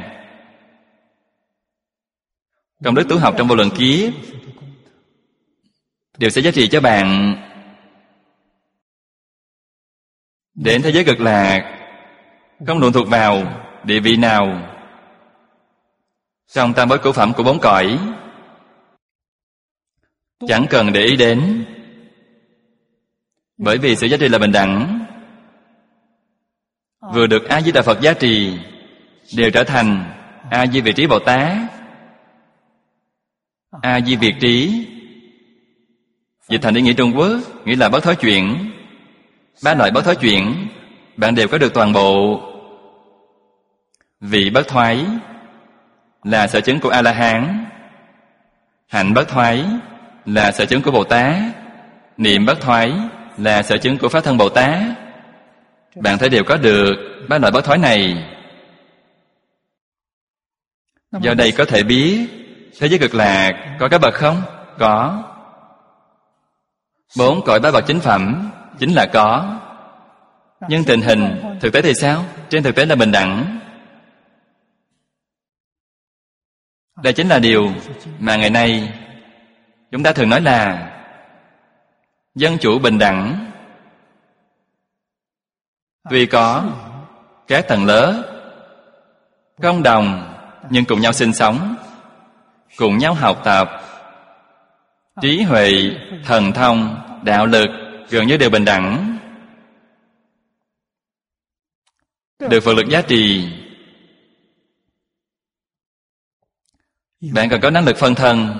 công đức tu học trong vô lượng kiếp đều sẽ giá trị cho bạn. Đến thế giới Cực Lạc, không luận thuộc vào địa vị nào trong tam bối cửu phẩm của 4 cõi, chẳng cần để ý đến, bởi vì sự giá trị là bình đẳng. Vừa được A Di Đà Phật giá trì, đều trở thành A Di Việt Trí Bồ Tát. A Di Việt Trí dịch thành ý nghĩa Trung Quốc nghĩa là bất thối chuyển. 3 loại bất thối chuyển bạn đều có được toàn bộ. Vị bất thoái là sở chứng của A-la-hán. Hạnh bất thoái là sở chứng của Bồ Tát. Niệm bất thoái là sở chứng của Pháp Thân Bồ Tát. Bạn thấy đều có được ba loại bất thoái này. Do đây có thể biết thế giới cực lạc có các bậc không? Có. 4 cõi ba bậc chính phẩm chính là có. Nhưng tình hình thực tế thì sao? Trên thực tế là bình đẳng. Đây chính là điều mà ngày nay chúng ta thường nói là dân chủ bình đẳng. Tuy có các tầng lớp công đồng, nhưng cùng nhau sinh sống, cùng nhau học tập, trí huệ, thần thông, đạo lực gần như đều bình đẳng, được Phật lực giá trị. Bạn cần có năng lực phân thân.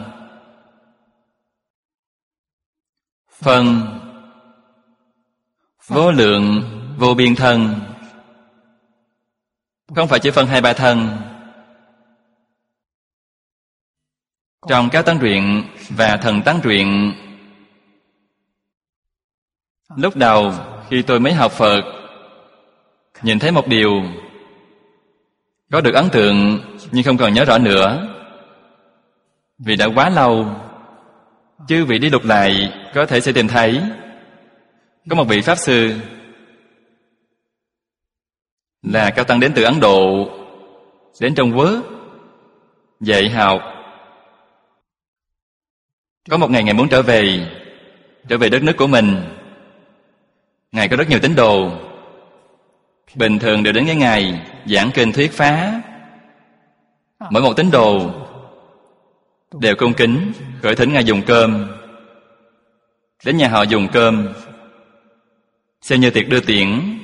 Phân vô lượng vô biên thân, không phải chỉ phân 2-3 thân. Trong Cao Tăng Truyện và Thần Tăng Truyện, lúc đầu khi tôi mới học Phật, nhìn thấy một điều có được ấn tượng nhưng không còn nhớ rõ nữa, vì đã quá lâu. Chư vị đi lục lại có thể sẽ tìm thấy có một vị Pháp Sư là cao tăng đến từ Ấn Độ, đến Trung Quốc dạy học. Có một ngày Ngài muốn trở về đất nước của mình. Ngài có rất nhiều tín đồ, bình thường đều đến với Ngài giảng kinh thuyết pháp. Mỗi một tín đồ đều cung kính khởi thỉnh Ngài dùng cơm. Đến nhà họ dùng cơm, xem như tiệc đưa tiễn.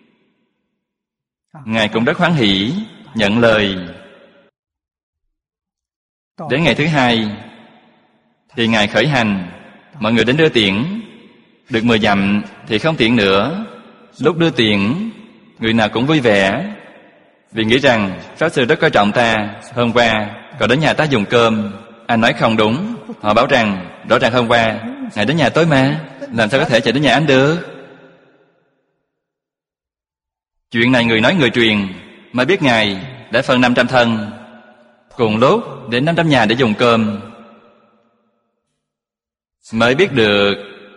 Ngài cũng rất hoan hỷ nhận lời. Đến ngày thứ hai thì Ngài khởi hành, mọi người đến đưa tiễn. Được 10 dặm thì không tiễn nữa. Lúc đưa tiễn, người nào cũng vui vẻ, vì nghĩ rằng Pháp Sư rất coi trọng ta. Hôm qua cậu đến nhà ta dùng cơm. Anh nói không đúng. Họ bảo rằng rõ ràng hôm qua Ngài đến nhà tôi mà, làm sao có thể chạy đến nhà anh được. Chuyện này người nói người truyền, mới biết Ngài đã phân 500 thân, cùng lúc đến 500 nhà để dùng cơm. Mới biết được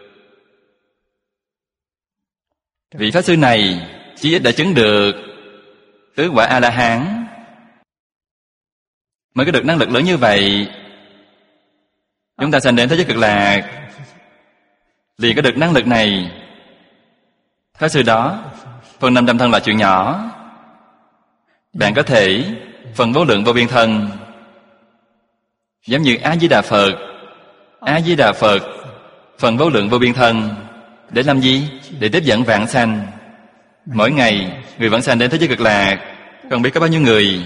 vị Pháp Sư này chí ít đã chứng được tứ quả A-la-hán, mới có được năng lực lớn như vậy. Chúng ta sanh đến thế giới cực lạc liền có được năng lực này. Pháp Sư đó phân 500 thân là chuyện nhỏ. Bạn có thể phần vô lượng vô biên thân, giống như A-di-đà Phật. A-di-đà Phật phần vô lượng vô biên thân để làm gì? Để tiếp dẫn vạn sanh. Mỗi ngày người vãng sanh đến thế giới cực lạc không biết có bao nhiêu người.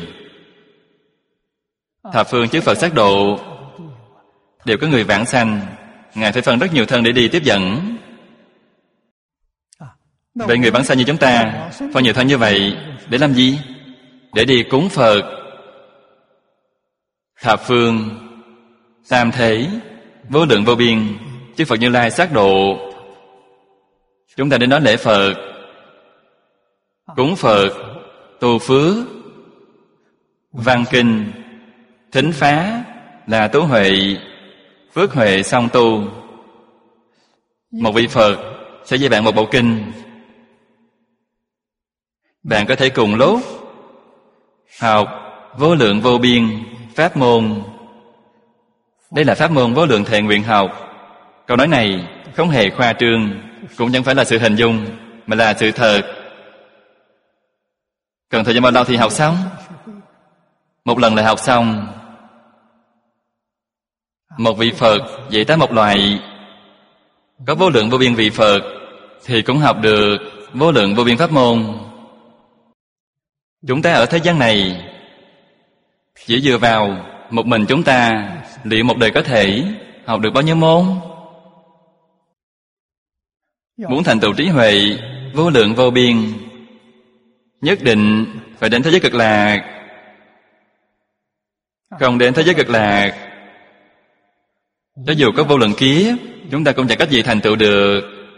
Thập phương chư Phật sát độ đều có người vãng sanh. Ngài phải phân rất nhiều thân để đi tiếp dẫn. Vậy người vãng sanh như chúng ta phân nhiều thân như vậy để làm gì? Để đi cúng Phật. Thập phương tam thế vô lượng vô biên chư Phật Như Lai sát độ, chúng ta đến đó lễ Phật, cúng Phật, tu phước, văn kinh, thính phá là tu huệ, phước huệ song tu. Một vị Phật sẽ dạy bạn một bộ kinh. Bạn có thể cùng lúc học vô lượng vô biên pháp môn. Đây là pháp môn vô lượng thệ nguyện học. Câu nói này không hề khoa trương, cũng chẳng phải là sự hình dung, mà là sự thật. Cần thời gian bao lâu thì học xong? Một lần là học xong. Một vị Phật dạy ta một loại, có vô lượng vô biên vị Phật thì cũng học được vô lượng vô biên pháp môn. Chúng ta ở thế gian này chỉ dựa vào một mình chúng ta, liệu một đời có thể học được bao nhiêu môn? Muốn thành tựu trí huệ vô lượng vô biên, nhất định phải đến thế giới cực lạc. Không đến thế giới cực lạc, cho dù có vô lượng kiếp, chúng ta cũng chẳng cách gì thành tựu được.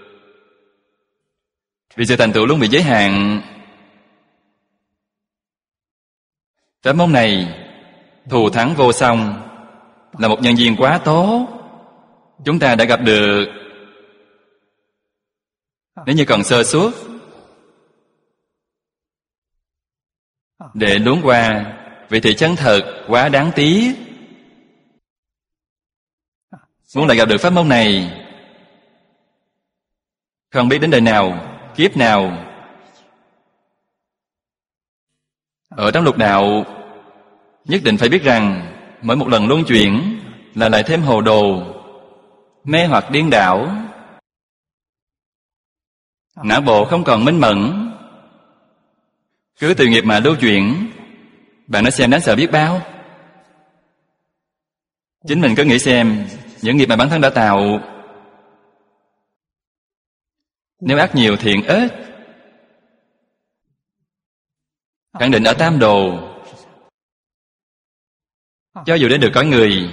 Vì sự thành tựu luôn bị giới hạn. Pháp môn này thù thắng vô song, là một nhân duyên quá tốt, chúng ta đã gặp được. Nếu như còn sơ suất, để luống qua, vậy thì chân thật quá đáng tiếc. Muốn lại gặp được pháp môn này, không biết đến đời nào, kiếp nào. Ở trong lục đạo, nhất định phải biết rằng mỗi một lần luân chuyển là lại thêm hồ đồ, mê hoặc điên đảo, não bộ không còn minh mẫn. Cứ từ nghiệp mà lưu chuyển, bạn đã xem đáng sợ biết bao. Chính mình cứ nghĩ xem, những nghiệp mà bản thân đã tạo, nếu ác nhiều thiện ít, khẳng định ở tam đồ. Cho dù đến được cõi người,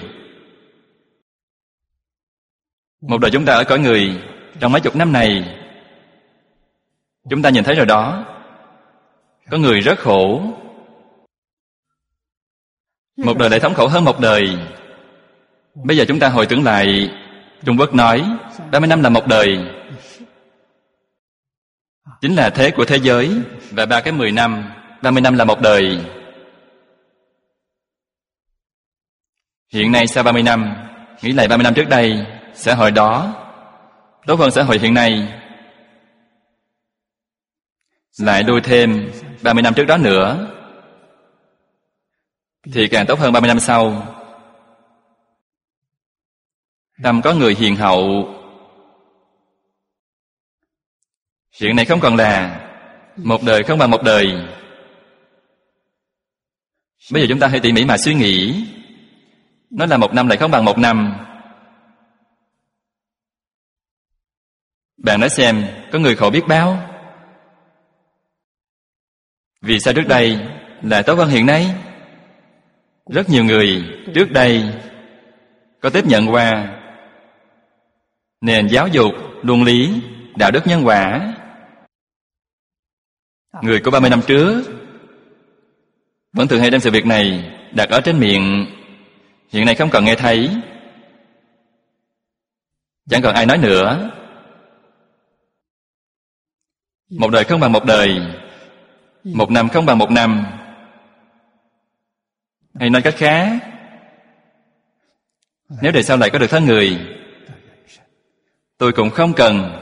một đời chúng ta ở cõi người, trong mấy chục năm này, chúng ta nhìn thấy rồi đó, có người rất khổ, một đời lại thống khổ hơn một đời. Bây giờ chúng ta hồi tưởng lại, Trung Quốc nói 30 năm là một đời, chính là thế của thế giới. Và 3 cái 10 năm, 30 năm là một đời. Hiện nay sau 30 năm, nghĩ lại 30 năm trước đây, xã hội đó tốt hơn xã hội hiện nay, lại đuôi thêm 30 năm trước đó nữa, thì càng tốt hơn 30 năm sau. Tâm có người hiền hậu. Chuyện này không còn là một đời không bằng một đời. Bây giờ chúng ta hãy tỉ mỉ mà suy nghĩ, nó là một năm lại không bằng một năm. Bạn nói xem, có người khổ biết bao. Vì sao trước đây là tốt hơn hiện nay? Rất nhiều người trước đây có tiếp nhận qua nền giáo dục, luân lý, đạo đức nhân quả. Người của 30 năm trước vẫn thường hay đem sự việc này đặt ở trên miệng, hiện nay không còn nghe thấy, chẳng còn ai nói nữa. Một đời không bằng một đời, một năm không bằng một năm. Hay nói cách khác, nếu đời sau lại có được thân người, tôi cũng không cần.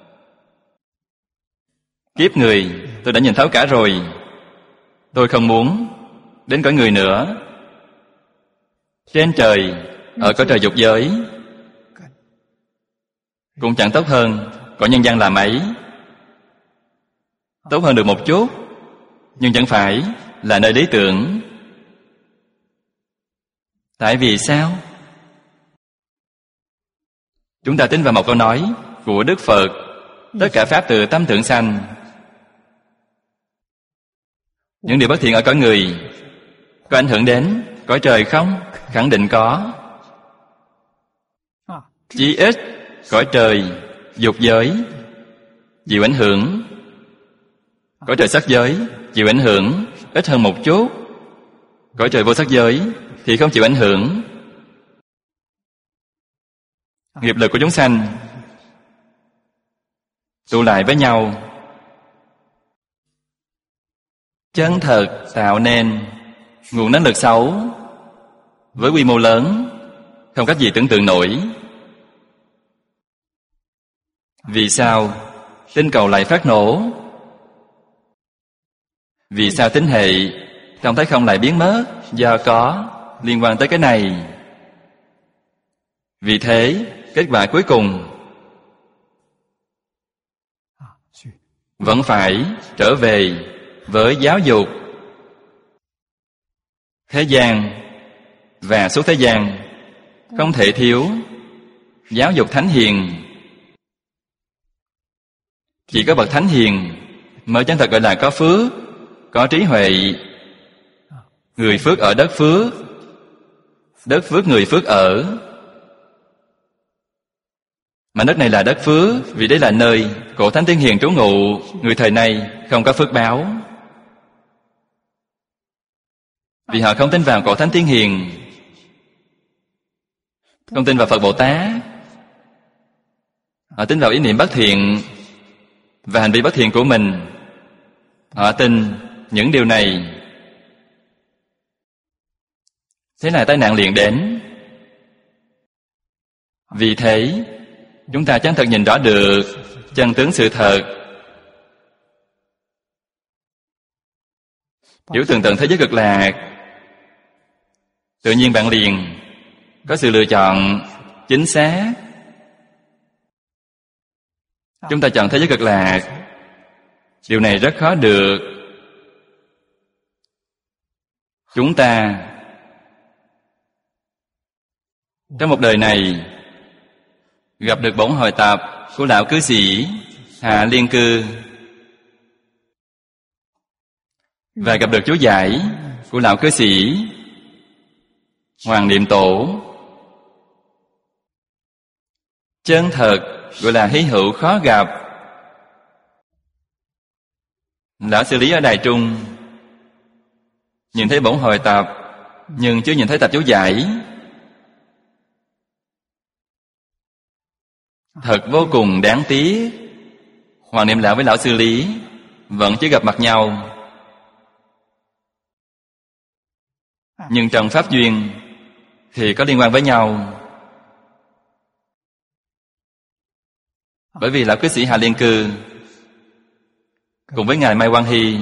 Kiếp người tôi đã nhìn thấu cả rồi, tôi không muốn đến cõi người nữa. Trên trời, ở cõi trời dục giới, cũng chẳng tốt hơn cõi nhân gian là mấy. Tốt hơn được một chút, nhưng chẳng phải là nơi lý tưởng. Tại vì sao? Chúng ta tin vào một câu nói của Đức Phật: tất cả pháp từ tâm tưởng sanh. Những điều bất thiện ở cõi người có ảnh hưởng đến cõi trời không? Khẳng định có. Chí ít cõi trời dục giới chịu ảnh hưởng, cõi trời sắc giới chịu ảnh hưởng ít hơn một chút, cõi trời vô sắc giới thì không chịu ảnh hưởng. Nghiệp lực của chúng sanh tụ lại với nhau, chân thật tạo nên nguồn năng lực xấu với quy mô lớn, không cách gì tưởng tượng nổi. Vì sao tinh cầu lại phát nổ? Vì sao tính hệ không thấy không lại biến mất? Do có liên quan tới cái này. Vì thế, kết quả cuối cùng vẫn phải trở về với giáo dục. Thế gian và suốt thế gian không thể thiếu giáo dục thánh hiền. Chỉ có bậc thánh hiền mới chân thật gọi là có phước, có trí huệ. Người phước ở đất phước, đất phước người phước ở. Mà đất này là đất phước, vì đây là nơi cổ thánh tiên hiền trú ngụ. Người thời nay không có phước báo, vì họ không tin vào cổ thánh tiên hiền, không tin vào Phật Bồ Tát. Họ tin vào ý niệm bất thiện và hành vi bất thiện của mình. Họ tin những điều này. Thế là tai nạn liền đến. Vì thế chúng ta chân thật nhìn rõ được chân tướng sự thật. Hiểu tường tận thế giới cực lạc, tự nhiên bạn liền có sự lựa chọn chính xác. Chúng ta chọn thế giới cực lạc, điều này rất khó được. Chúng ta trong một đời này gặp được bổn hội tập của lão cư sĩ Hạ Liên Cư, và gặp được chú giải của lão cư sĩ Hoàng Niệm Tổ. Chân thật gọi là hy hữu khó gặp. Lão xử lý ở Đài Trung nhìn thấy bổn hội tập, nhưng chưa nhìn thấy tập chú giải. Thật vô cùng đáng tiếc. Hoàng Niệm Lão với lão Sư Lý vẫn chưa gặp mặt nhau, nhưng trong pháp duyên thì có liên quan với nhau. Bởi vì lão cư sĩ Hạ Liên Cư cùng với ngài Mai Quang Hy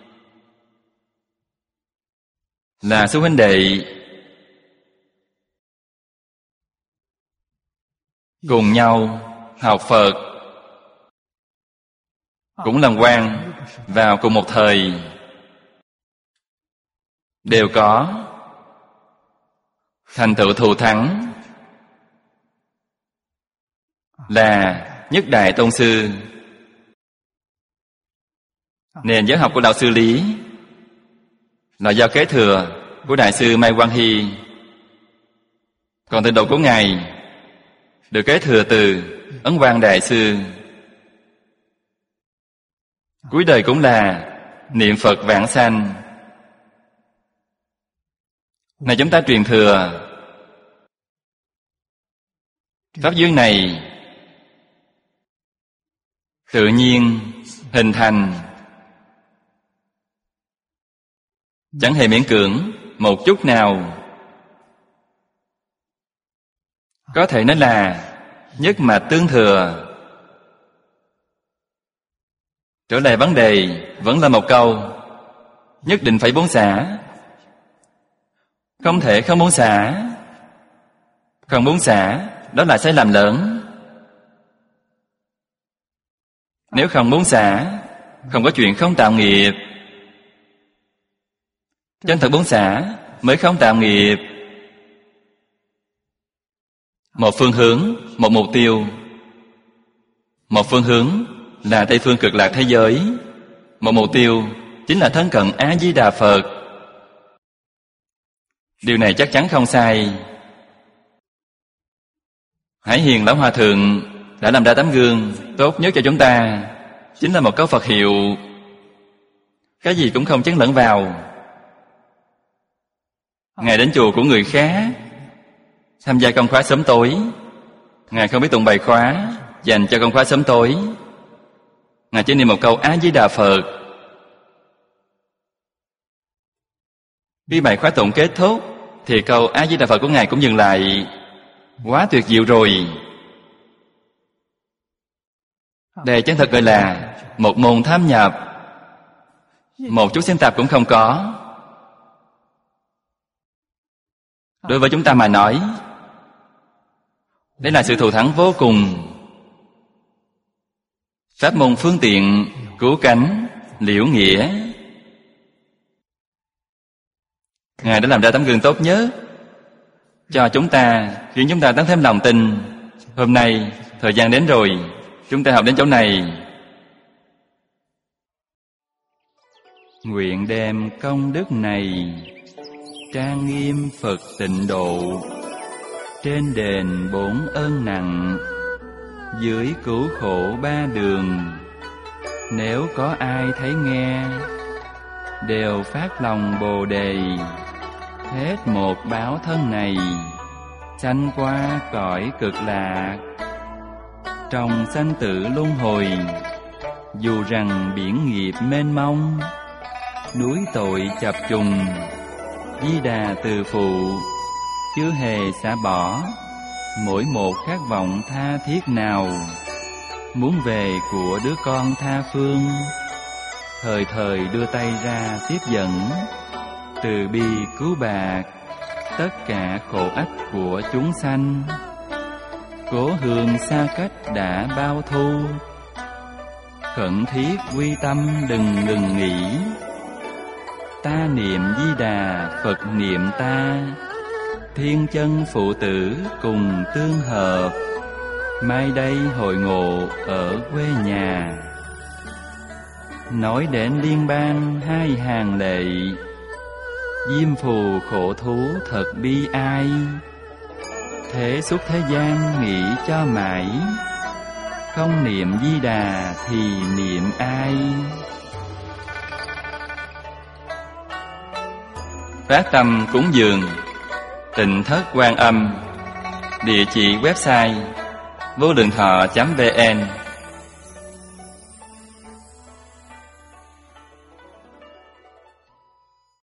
là sư huynh đệ, cùng nhau học Phật, cũng làm quan vào cùng một thời, đều có thành tựu thù thắng là nhất đại tôn sư. Nền giáo học của đạo sư Lý là do kế thừa của đại sư Mai Quang Hy, còn tịnh độ của ngài được kế thừa từ Ấn Quang đại sư. Cuối đời cũng là niệm Phật vãng sanh. Này chúng ta truyền thừa pháp duyên này tự nhiên hình thành, chẳng hề miễn cưỡng một chút nào. Có thể nói là nhất mạch tương thừa. Trở lại vấn đề vẫn là một câu: nhất định phải buông xả. Không thể không buông xả. Không buông xả, đó là sai lầm lớn. Nếu không buông xả, không có chuyện không tạo nghiệp. Chân thật buông xả mới không tạo nghiệp. Một phương hướng, một mục tiêu. Một phương hướng là Tây phương cực lạc thế giới. Một mục tiêu chính là thân cận A-di-đà Phật. Điều này chắc chắn không sai. Hải Hiền Lão Hòa Thượng đã làm ra tấm gương tốt nhất cho chúng ta, chính là một câu Phật hiệu, cái gì cũng không chấn lẫn vào. Ngài đến chùa của người khác, tham gia công khóa sớm tối. Ngài không biết tụng bài khóa dành cho công khóa sớm tối. Ngài chỉ niệm một câu A-di-đà Phật. Khi bài khóa tụng kết thúc thì câu A-di-đà Phật của Ngài cũng dừng lại. Quá tuyệt diệu rồi. Đây chân thật gọi là một môn tham nhập, một chút xen tạp cũng không có. Đối với chúng ta mà nói, đây là sự thù thắng vô cùng. Pháp môn phương tiện, cứu cánh, liễu nghĩa. Ngài đã làm ra tấm gương tốt nhất cho chúng ta, khiến chúng ta tăng thêm lòng tin. Hôm nay, thời gian đến rồi, chúng ta học đến chỗ này. Nguyện đem công đức này trang nghiêm Phật tịnh độ, trên đền 4 ơn nặng, dưới cứu khổ 3 đường. Nếu có ai thấy nghe, đều phát lòng Bồ Đề, hết một báo thân này, sanh qua cõi cực lạc. Trong sanh tử luân hồi, dù rằng biển nghiệp mênh mông, núi tội chập trùng, Di Đà từ phụ chưa hề xả bỏ mỗi một khát vọng tha thiết nào, muốn về của đứa con tha phương, thời thời đưa tay ra tiếp dẫn, từ bi cứu bạc tất cả khổ ách của chúng sanh. Cố hương xa cách đã bao thu, khẩn thiết quy tâm đừng ngừng nghỉ. Ta niệm Di Đà, Phật niệm ta, thiên chân phụ tử cùng tương hợp. Mai đây hội ngộ ở quê nhà, nói đến liên bang 2 hàng lệ, diêm phù khổ thú thật bi ai. Thế suốt thế gian nghĩ cho mãi, không niệm Di Đà thì niệm ai. Phát tâm cúng dường Tịnh Thất Quan Âm. Địa chỉ website vô lượng thọ.vn.